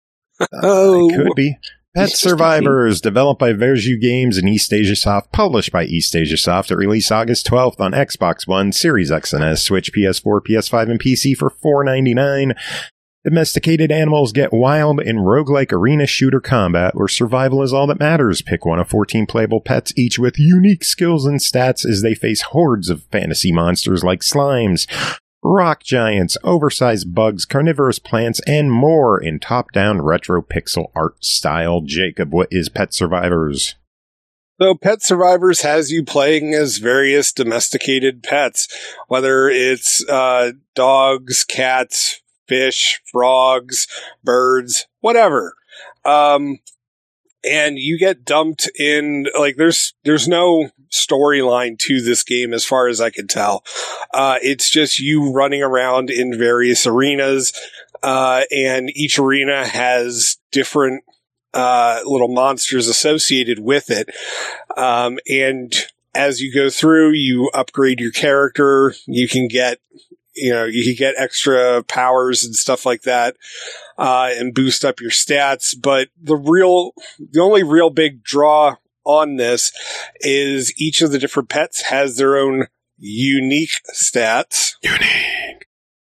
Oh, it could be. Pet It's just a Survivors, developed by Verju Games and East Asia Soft, published by East Asia Soft. It released August twelfth on Xbox One, Series X and S, Switch, P S four, P S five, and P C for four ninety-nine. Domesticated animals get wild in roguelike arena shooter combat, where survival is all that matters. Pick one of fourteen playable pets, each with unique skills and stats as they face hordes of fantasy monsters like slimes, rock giants, oversized bugs, carnivorous plants, and more in top-down retro pixel art style. Jacob, what is Pet Survivors? So Pet Survivors has you playing as various domesticated pets, whether it's uh, dogs, cats, fish, frogs, birds, whatever. Um, and you get dumped in, like, there's there's no storyline to this game as far as I can tell. Uh, it's just you running around in various arenas, uh, and each arena has different uh, little monsters associated with it. Um, and as you go through, you upgrade your character. You can get, you know, you can get extra powers and stuff like that, uh, and boost up your stats. But the real, the only real big draw on this is each of the different pets has their own unique stats. Unique.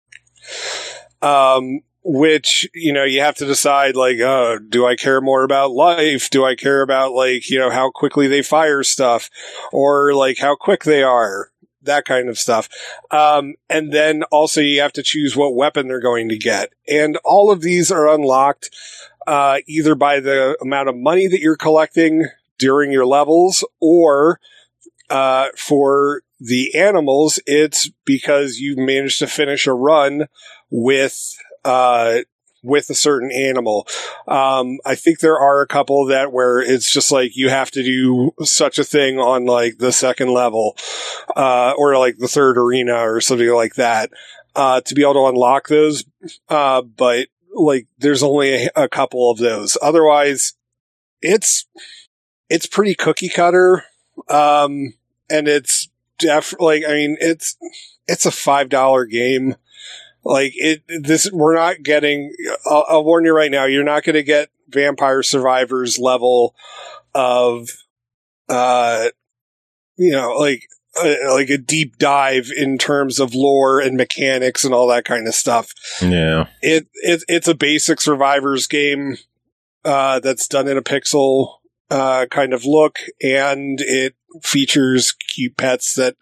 Um, which, you know, you have to decide, like, uh, do I care more about life? Do I care about, like, you know, how quickly they fire stuff, or like how quick they are? That kind of stuff. Um, and then also you have to choose what weapon they're going to get. And all of these are unlocked, uh, either by the amount of money that you're collecting during your levels, or, uh, for the animals, it's because you've managed to finish a run with, uh, with a certain animal. Um, I think there are a couple that where it's just like you have to do such a thing on like the second level, uh, or like the third arena or something like that, uh, to be able to unlock those. Uh, but like there's only a, a couple of those. Otherwise, it's, it's pretty cookie cutter. Um, and it's def like, I mean, it's, it's a five dollar game. Like it, this, we're not getting, I'll, I'll warn you right now, you're not going to get Vampire Survivors level of, uh, you know, like, uh, like a deep dive in terms of lore and mechanics and all that kind of stuff. Yeah. It, it, it's a basic Survivors game, uh, that's done in a pixel, uh, kind of look, and it features cute pets that,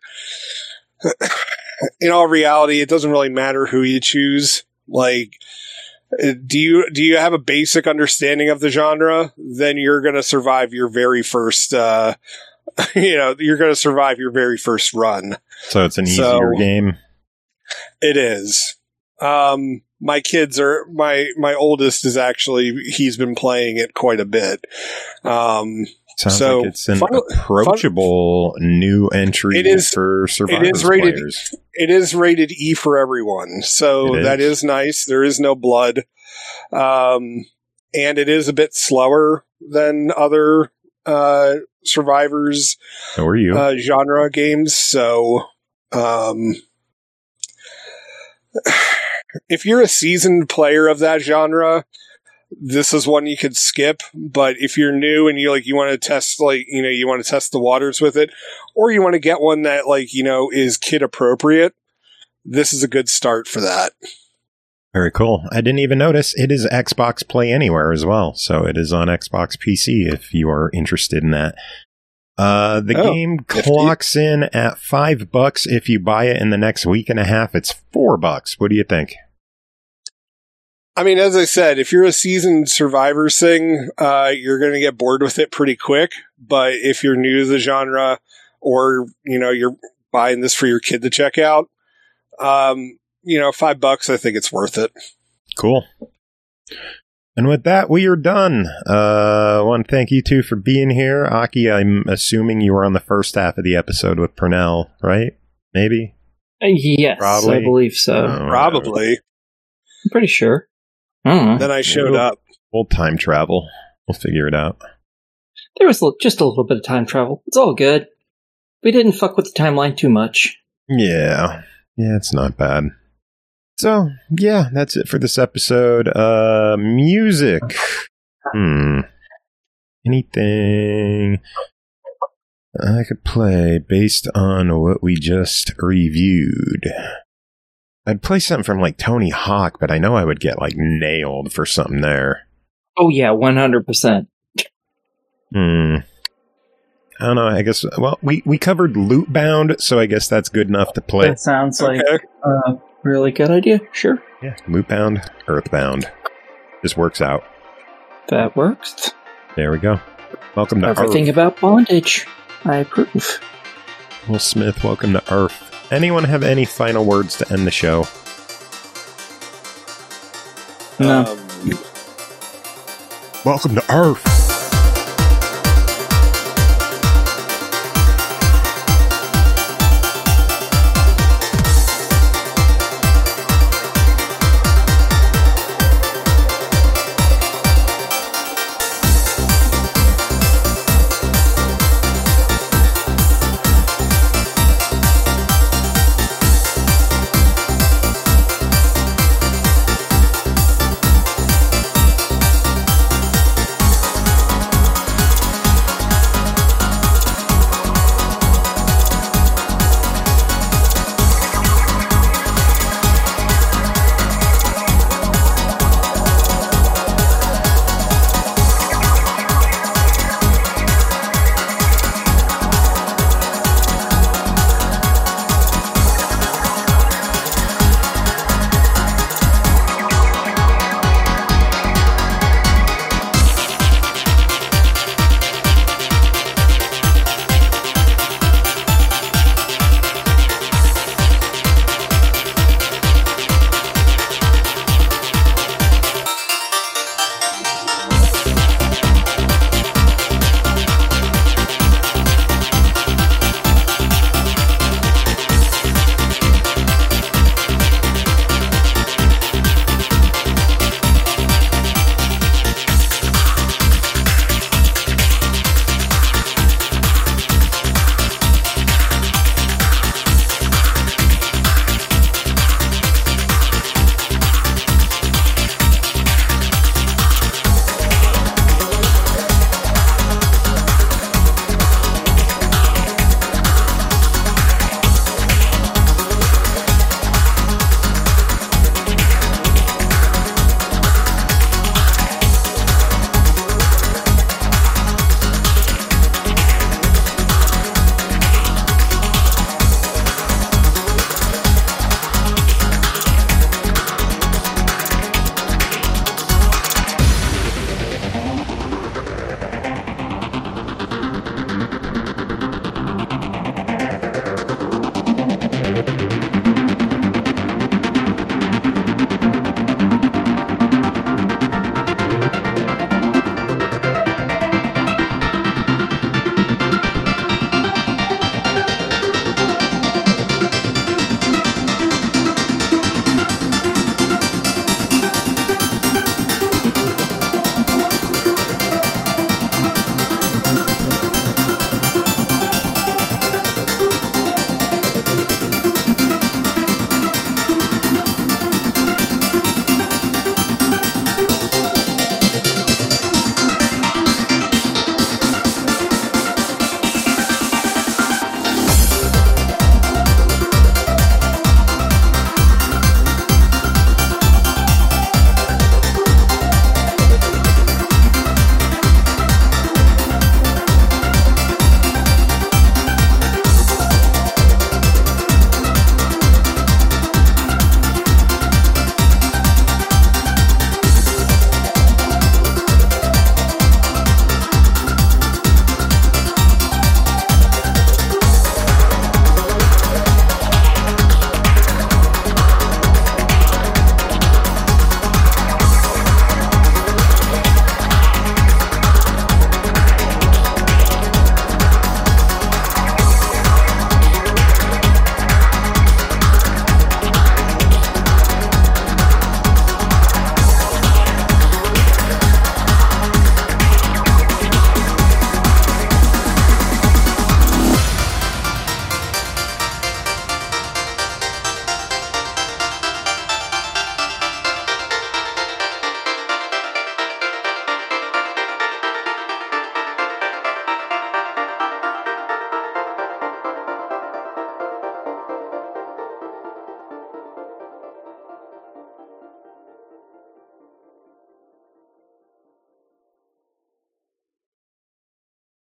in all reality, it doesn't really matter who you choose. Like, do you do you have a basic understanding of the genre? Then you're going to survive your very first, uh, you know, you're going to survive your very first run. So it's an So- easier game. It is. Um, my kids are my my oldest is actually he's been playing it quite a bit. Um, Sounds so, like it's an fun- approachable new entry It is- for Survivors it is rated- players. It is rated E for everyone, so It that is. is nice. There is no blood, um, and it is a bit slower than other uh, Survivors So are you? uh, genre games. So, um, if you're a seasoned player of that genre, this is one you could skip. But if you're new and you like, you want to test, like, you know, you want to test the waters with it, or you want to get one that, like, you know, is kid appropriate, this is a good start for that. Very cool. I didn't even notice it is Xbox Play Anywhere as well. So it is on Xbox P C if you are interested in that. Uh, the Oh, game nifty. clocks in at five bucks. If you buy it in the next week and a half, it's four bucks. What do you think? I mean, as I said, if you're a seasoned Survivor thing, uh, you're going to get bored with it pretty quick. But if you're new to the genre, or, you know, you're buying this for your kid to check out, um, you know, five bucks, I think it's worth it. Cool. And with that, we are done. Uh, I want to thank you two for being here. Aki, I'm assuming you were on the first half of the episode with Purnell, right? Maybe? Uh, yes, Probably. I believe so. Oh, Probably. I'm pretty sure. I don't know. Then I showed up. We'll time travel. We'll figure it out. There was l- just a little bit of time travel. It's all good. We didn't fuck with the timeline too much. Yeah. Yeah, it's not bad. So, yeah, that's it for this episode. Uh, music. Hmm. Anything I could play based on what we just reviewed? I'd play something from, like, Tony Hawk, but I know I would get, like, nailed for something there. Oh yeah, one hundred percent. Hmm. I don't know, I guess, well, we, we covered Loot Bound, so I guess that's good enough to play. That sounds like Okay. a really good idea. Sure. Yeah, Loot Bound, Earthbound. This works out. That works. There we go. Welcome to Everything Earth. about bondage. I approve. Will Smith, welcome to Earth. Anyone have any final words to end the show? No. Um, Welcome to Earth.